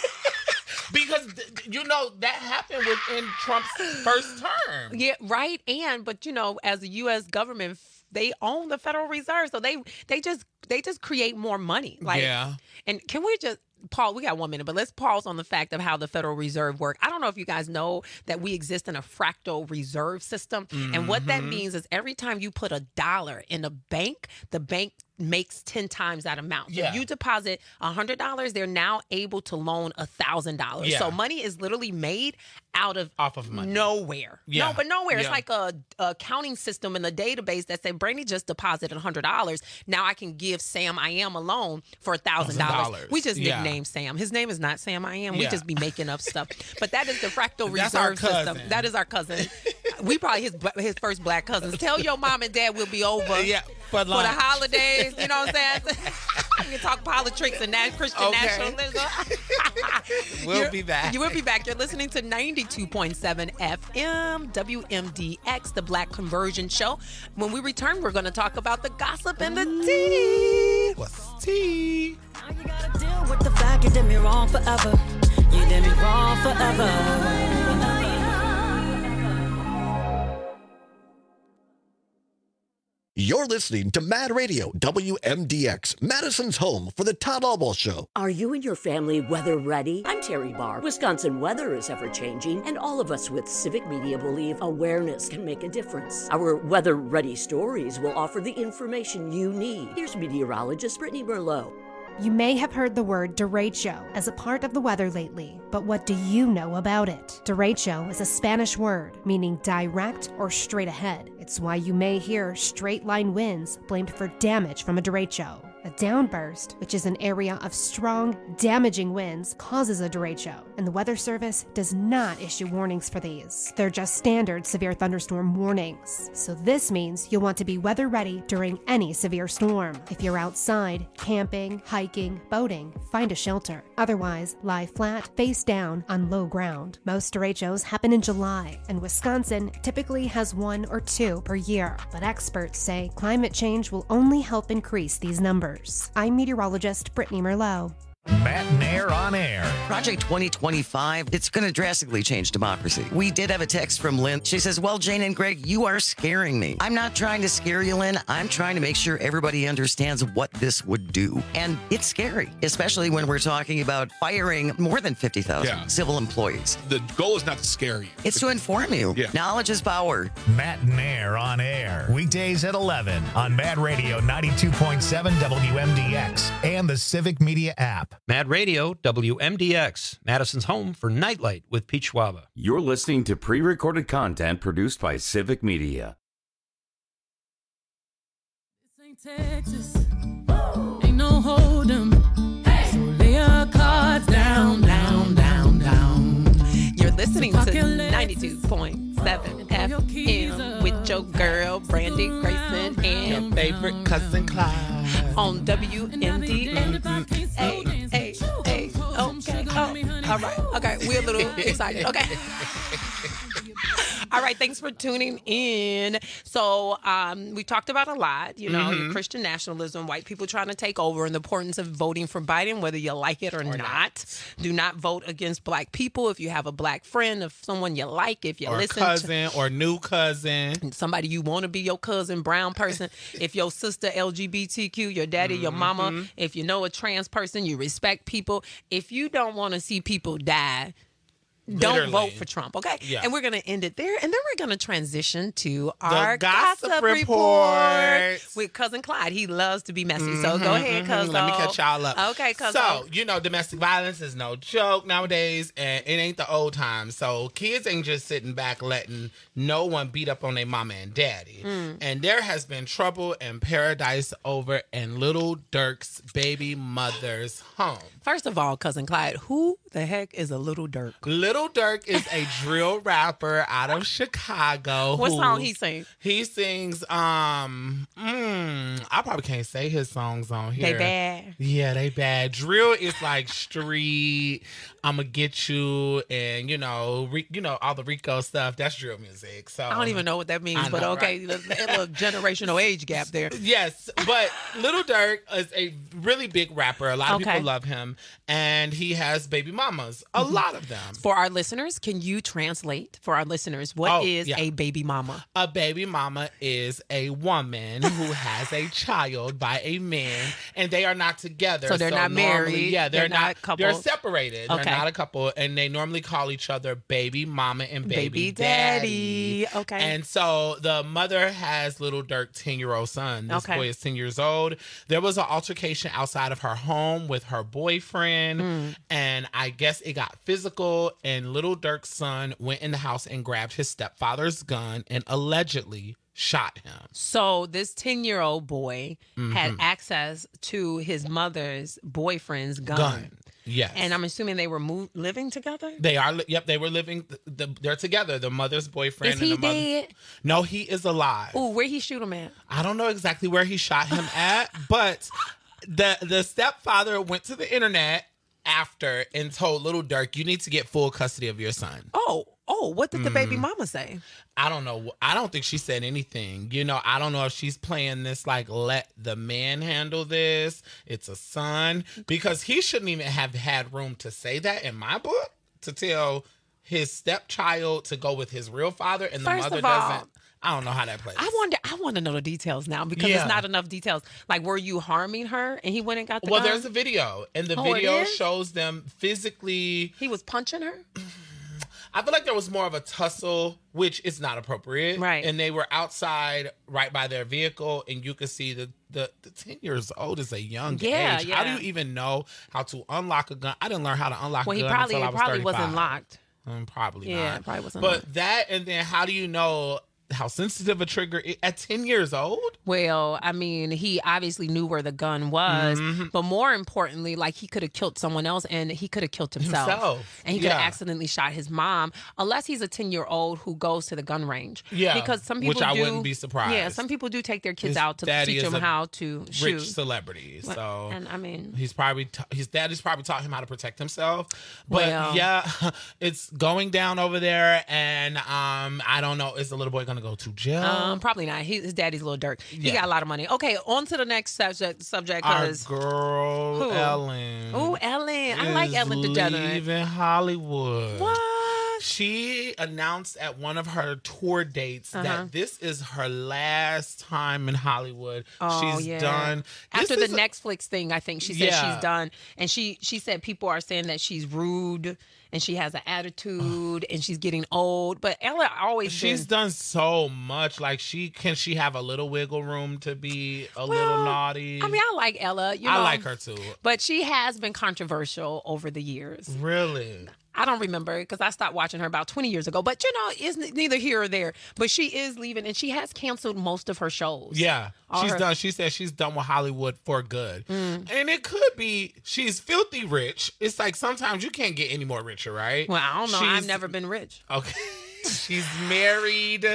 Because, th- you know, that happened within Trump's first term. Yeah, right. And but you know, as the U S government, they own the Federal Reserve, so they they just they just create more money. Like, Yeah. And can we just Paul? We got one minute, but let's pause on the fact of how the Federal Reserve work. I don't know if you guys know that we exist in a fractal reserve system, and what that Mhm. means is every time you put a dollar in a bank, the bank makes ten times that amount. So Yeah. if you deposit one hundred dollars, they're now able to loan one thousand dollars. Yeah. So money is literally made out of off of money. nowhere. Yeah. No, but nowhere. It's Yeah. like a, a counting system in the database that said, Brandy just deposited one hundred dollars. Now I can give Sam I Am a loan for one thousand dollars. We just Yeah. nicknamed Sam. His name is not Sam I Am. We Yeah. just be making up stuff. But that is the fractal That's our reserve system. cousin. That is our cousin. we probably his his first black cousins. Tell your mom and dad we'll be over yeah, for, for the holidays. You know what I'm saying? We can talk politics and that Christian Okay. nationalism. We'll You're- be back. You will be back. You're listening to ninety-two point seven F M, W M D X, the Black Conversion Show. When we return, we're going to talk about the gossip and the tea. What's tea? Now you gotta deal with the fact you did me wrong forever. You did me wrong forever. You're listening to Mad Radio, W M D X, Madison's home for the Todd Albaugh Show. Are you and your family weather ready? I'm Terry Barr. Wisconsin weather is ever changing, and all of us with Civic Media believe awareness can make a difference. Our weather ready stories will offer the information you need. Here's meteorologist Brittany Merlot. You may have heard the word derecho as a part of the weather lately, but what do you know about it? Derecho is a Spanish word meaning direct or straight ahead. It's why you may hear straight line winds blamed for damage from a derecho. A downburst, which is an area of strong, damaging winds, causes a derecho, and the Weather Service does not issue warnings for these. They're just standard severe thunderstorm warnings. So this means you'll want to be weather ready during any severe storm. If you're outside, camping, hiking, boating, find a shelter. Otherwise, lie flat, face down, on low ground. Most derechos happen in July, and Wisconsin typically has one or two per year. But experts say climate change will only help increase these numbers. I'm meteorologist Brittany Merlot. Matt Nair on air. Project twenty twenty-five, it's going to drastically change democracy. We did have a text from Lynn. She says, well, Jane and Greg, you are scaring me. I'm not trying to scare you, Lynn. I'm trying to make sure everybody understands what this would do. And it's scary, especially when we're talking about firing more than fifty thousand Yeah. civil employees. The goal is not to scare you. It's to inform you. Yeah. Knowledge is power. Matt Nair on air. Weekdays at eleven on Mad Radio ninety-two point seven W M D X and the Civic Media app. Mad Radio, W M D X, Madison's home for Nightlight with Pete Schwaba. You're listening to pre-recorded content produced by Civic Media. Texas, ain't no hold 'em. So lay your cards down, down, down, down. You're listening to ninety-two point seven F M with your girl, Brandy Grayson, and Your favorite cousin Clyde. on W M D X. Hey, hey, hey. Okay. Oh, all right. Okay. We're a little excited. Okay. All right, thanks for tuning in. So um, we talked about a lot, you know, Mhm. Christian nationalism, white people trying to take over, and the importance of voting for Biden, whether you like it or, not. not. Do not vote against black people. If you have a black friend, if someone you like, if you Or listen cousin or new cousin. to somebody you want to be your cousin, brown person, if your sister L G B T Q, your daddy, your mama, Mhm. if you know a trans person, you respect people. If you don't want to see people die, don't Literally. vote for Trump, okay? Yeah. And we're going to end it there. And then we're going to transition to our gossip gossip, report. report with Cousin Clyde. He loves to be messy. So go Mhm, ahead, mhm. Cousin. Let me catch y'all up. Okay, Cousin. So, you know, domestic violence is no joke nowadays, and it ain't the old times. So kids ain't just sitting back letting no one beat up on their mama and daddy. Mm. And there has been trouble in paradise over in Little Dirk's baby mother's home. First of all, Cousin Clyde, who the heck is a Little Dirk? Little Dirk is a drill rapper out of Chicago. What who- song he sing? He sings, um, mm, I probably can't say his songs on here. They bad. Yeah, they bad. Drill is like street, I'ma get you, and you know, re, you know, all the Rico stuff. That's drill music. So I don't even know what that means, I but know, okay, right? there's a little generational age gap there. Yes, but Little Dirk is a really big rapper. A lot of Okay. people love him, and he has baby mamas. A lot of them. For our listeners, can you translate for our listeners what Oh, is yeah. a baby mama? A baby mama is a woman who has a child by a man, and they are not together. So they're not normally- married, Yeah, they're, they're not not. couples. They're separated. Okay. They're not a couple, and they normally call each other baby mama and baby, Baby daddy. Okay. And so the mother has Little Dirk, ten year old son. This Okay. boy is ten years old. There was an altercation outside of her home with her boyfriend, Mm. and I guess it got physical. And Little Dirk's son went in the house and grabbed his stepfather's gun and allegedly shot him. So this ten-year-old boy had Mhm. access to his mother's boyfriend's gun. Gun. Yes. And I'm assuming they were mo- living together? They are. li- Yep, they were living. The, the, they're together. The mother's boyfriend Is and he the mother. dead? No, he is alive. Oh, where he shoot him at? I don't know exactly where he shot him at, but the the stepfather went to the internet after and told Little Dirk, "You need to get full custody of your son." Oh, oh, what did the baby Mm. mama say? I don't know. I don't think she said anything. You know, I don't know if she's playing this like, let the man handle this. It's a son. Because he shouldn't even have had room to say that in my book, to tell his stepchild to go with his real father and the First mother of all, doesn't. I don't know how that plays. I wonder. I want to know the details now because Yeah. it's not enough details. Like, were you harming her and he went and got the Well, gun? there's a video, and the Oh, it video is? shows them physically. He was punching her? I feel like there was more of a tussle, which is not appropriate. Right. And they were outside right by their vehicle, and you could see the the, the ten years old is a young Yeah, age. How do yeah. you even know how to unlock a gun? I didn't learn how to unlock Well, a he gun probably until I it was probably thirty-five. wasn't locked. Mm, probably Yeah, not. it probably wasn't But locked. that, and then how do you know how sensitive a trigger is at ten years old? Well, I mean, he obviously knew where the gun was, Mhm. but more importantly, like he could have killed someone else and he could have killed himself. Himself, And he could have yeah. accidentally shot his mom, unless he's a ten-year-old who goes to the gun range. Yeah, Because some people which I do, wouldn't be surprised. Yeah, some people do take their kids His out to daddy teach is them a how to shoot. Rich celebrity, Well, so and I mean, he's probably ta- his daddy's probably taught him how to protect himself. But Well- yeah, it's going down over there, and um, I don't know. Is the little boy gonna go to jail? Um, probably not. He, his daddy's Little Dirk. He Yeah. got a lot of money. Okay, on to the next subject. Subject, Our cause girl Who? Ellen. Oh, Ellen. I like is Ellen DeGeneres. leaving Hollywood. What? She announced at one of her tour dates Uh-huh. that this is her last time in Hollywood. Oh, She's yeah. done. This After the is a- Netflix thing, I think she said Yeah. she's done, and she she said people are saying that she's rude and she has an attitude and she's getting old. But Ella always She's been, done so much. Like she can she have a little wiggle room to be a little naughty. I mean, I like Ella. You know, I like her too. but she has been controversial over the years. Really? I don't remember because I stopped watching her about twenty years ago. But you know, it's n- neither here or there. But she is leaving, and she has canceled most of her shows. Yeah. All She's her- done. She said she's done with Hollywood for good. Mm. And it could be she's filthy rich. It's like sometimes you can't get any more richer, right? Well, I don't know. I've She's- never been rich. Okay. She's married.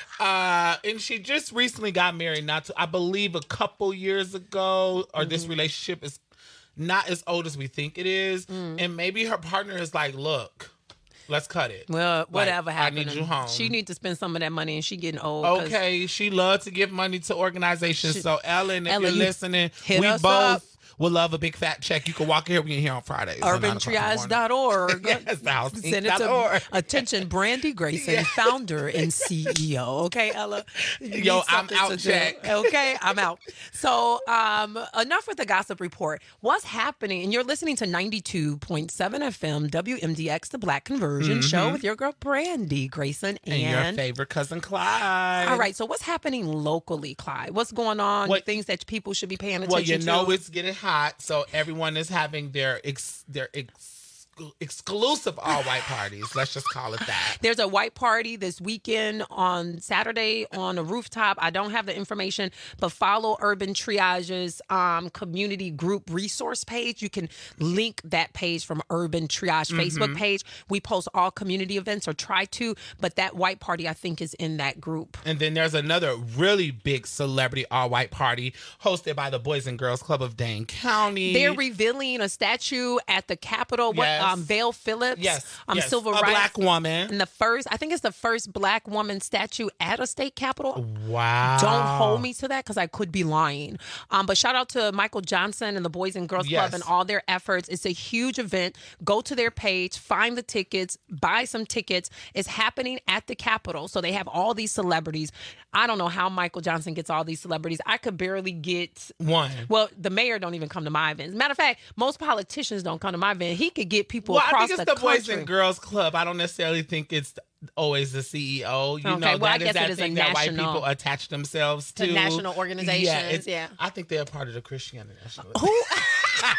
Uh, and she just recently got married, not to, I believe a couple years ago, or this Mhm. relationship is not as old as we think it is. Mm. And maybe her partner is like, look, let's cut it. Well, Like, whatever I happened. need you home. She need to spend some of that money, and she getting old. 'cause Okay, she loves to give money to organizations. She- so Ellen, if Ellen, you're you listening, hit we us both up. would love a big fat check. You can walk here. We can hear on Fridays. at nine urban o'clock in the triage morning. dot org. Yes, the house Send it to org. attention, Brandy Grayson, founder and C E O. Okay, Ella. You Yo, need I'm something out, to do. check. Okay, I'm out. So, um, enough with the gossip report. What's happening? And you're listening to ninety-two point seven F M W M D X, the Black Conversion Mhm. Show with your girl Brandy Grayson and, And your favorite cousin Clyde. All right, so what's happening locally, Clyde? What's going on? What- Things that people should be paying attention Well, you to? know it's getting hot, so everyone is having their ex, their ex, exclusive all white parties. Let's just call it that. There's a white party this weekend on Saturday on a rooftop. I don't have the information, but follow Urban Triage's um, community group resource page. You can link that page from Urban Triage Facebook Mhm. page. We post all community events or try to, but that white party I think is in that group. And then there's another really big celebrity all white party hosted by the Boys and Girls Club of Dane County. They're revealing a statue at the Capitol. What Yes. um, Vale Phillips? Yes, um, yes. civil A rights. black woman. And the first, I think it's the first black woman statue at a state capitol. Wow. Don't hold me to that because I could be lying. Um, but shout out to Michael Johnson and the Boys and Girls Yes. Club and all their efforts. It's a huge event. Go to their page, find the tickets, buy some tickets. It's happening at the Capitol. So they have all these celebrities. I don't know how Michael Johnson gets all these celebrities. I could barely get one. Well, the mayor don't even come to my events. Matter of fact, most politicians don't come to my event. He could get people Well, I across think it's the, the, Boys country. and Girls Club. I don't necessarily think it's always the C E O. You Okay, know, well, I that is guess that it is a thing that white national- people attach themselves to. To national organizations, Yeah, it's- yeah. I think they're part of the Christianity National.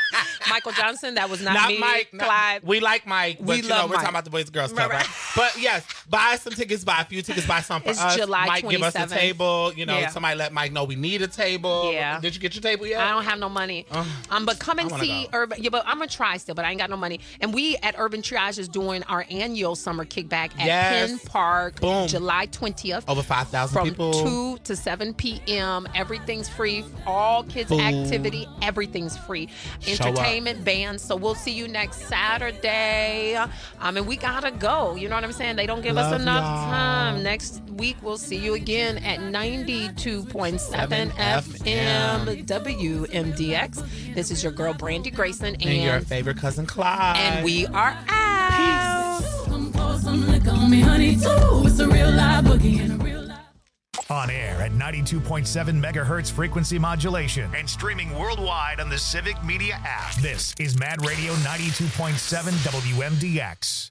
Michael Johnson. That was not, Not me. Mike. not- Clyde. we like Mike, but We you know, love we're Mike. talking about the Boys and Girls Club, Right, right? But yes, buy some tickets, buy a few tickets, buy some for It's us. July Mike, give us a twenty-seventh. table. You know, Yeah. somebody let Mike know we need a table. Yeah. Did you get your table yet? I don't have no money. um, but come and I wanna see go. Urban. Yeah, but I'm gonna try still, but I ain't got no money. And we at Urban Triage is doing our annual summer kickback at Yes. Penn Park, Boom. July twentieth. Over five thousand From people. two to seven p.m. Everything's free. All kids' Food. activity, everything's free. Show up. Entertainment, bands. So we'll see you next Saturday. I mean, we gotta go. You know what I'm saying? They don't give us Love enough y'all. time. Next week we'll see you again at ninety-two point seven F M W M D X. This is your girl Brandy Grayson, and, And your favorite cousin Clyde. and we are out. Come pour some liquor on me, honey, too. It's a real live boogie and a real live. On air at ninety-two point seven megahertz frequency modulation and streaming worldwide on the Civic Media app. This is Mad Radio ninety-two point seven W M D X.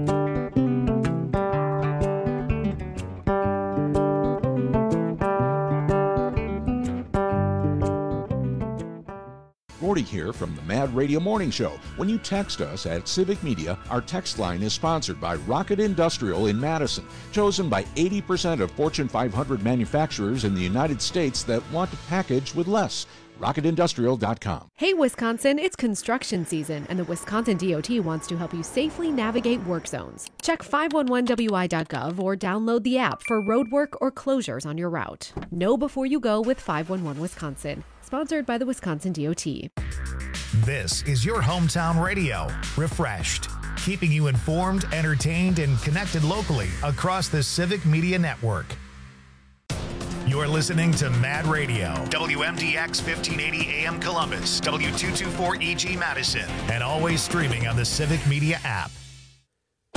Gordy here from the Mad Radio Morning Show. When you text us at Civic Media, our text line is sponsored by Rocket Industrial in Madison, chosen by eighty percent of Fortune five hundred manufacturers in the United States that want to package with less. rocket industrial dot com. Hey, Wisconsin, it's construction season, and the Wisconsin D O T wants to help you safely navigate work zones. Check five one one W I dot gov or download the app for road work or closures on your route. Know before you go with five one one Wisconsin. Sponsored by the Wisconsin D O T. This is your hometown radio, refreshed, keeping you informed, entertained, and connected locally across the Civic Media Network. You're listening to Mad Radio, W M D X fifteen eighty A M Columbus, W two twenty-four E G Madison, and always streaming on the Civic Media app.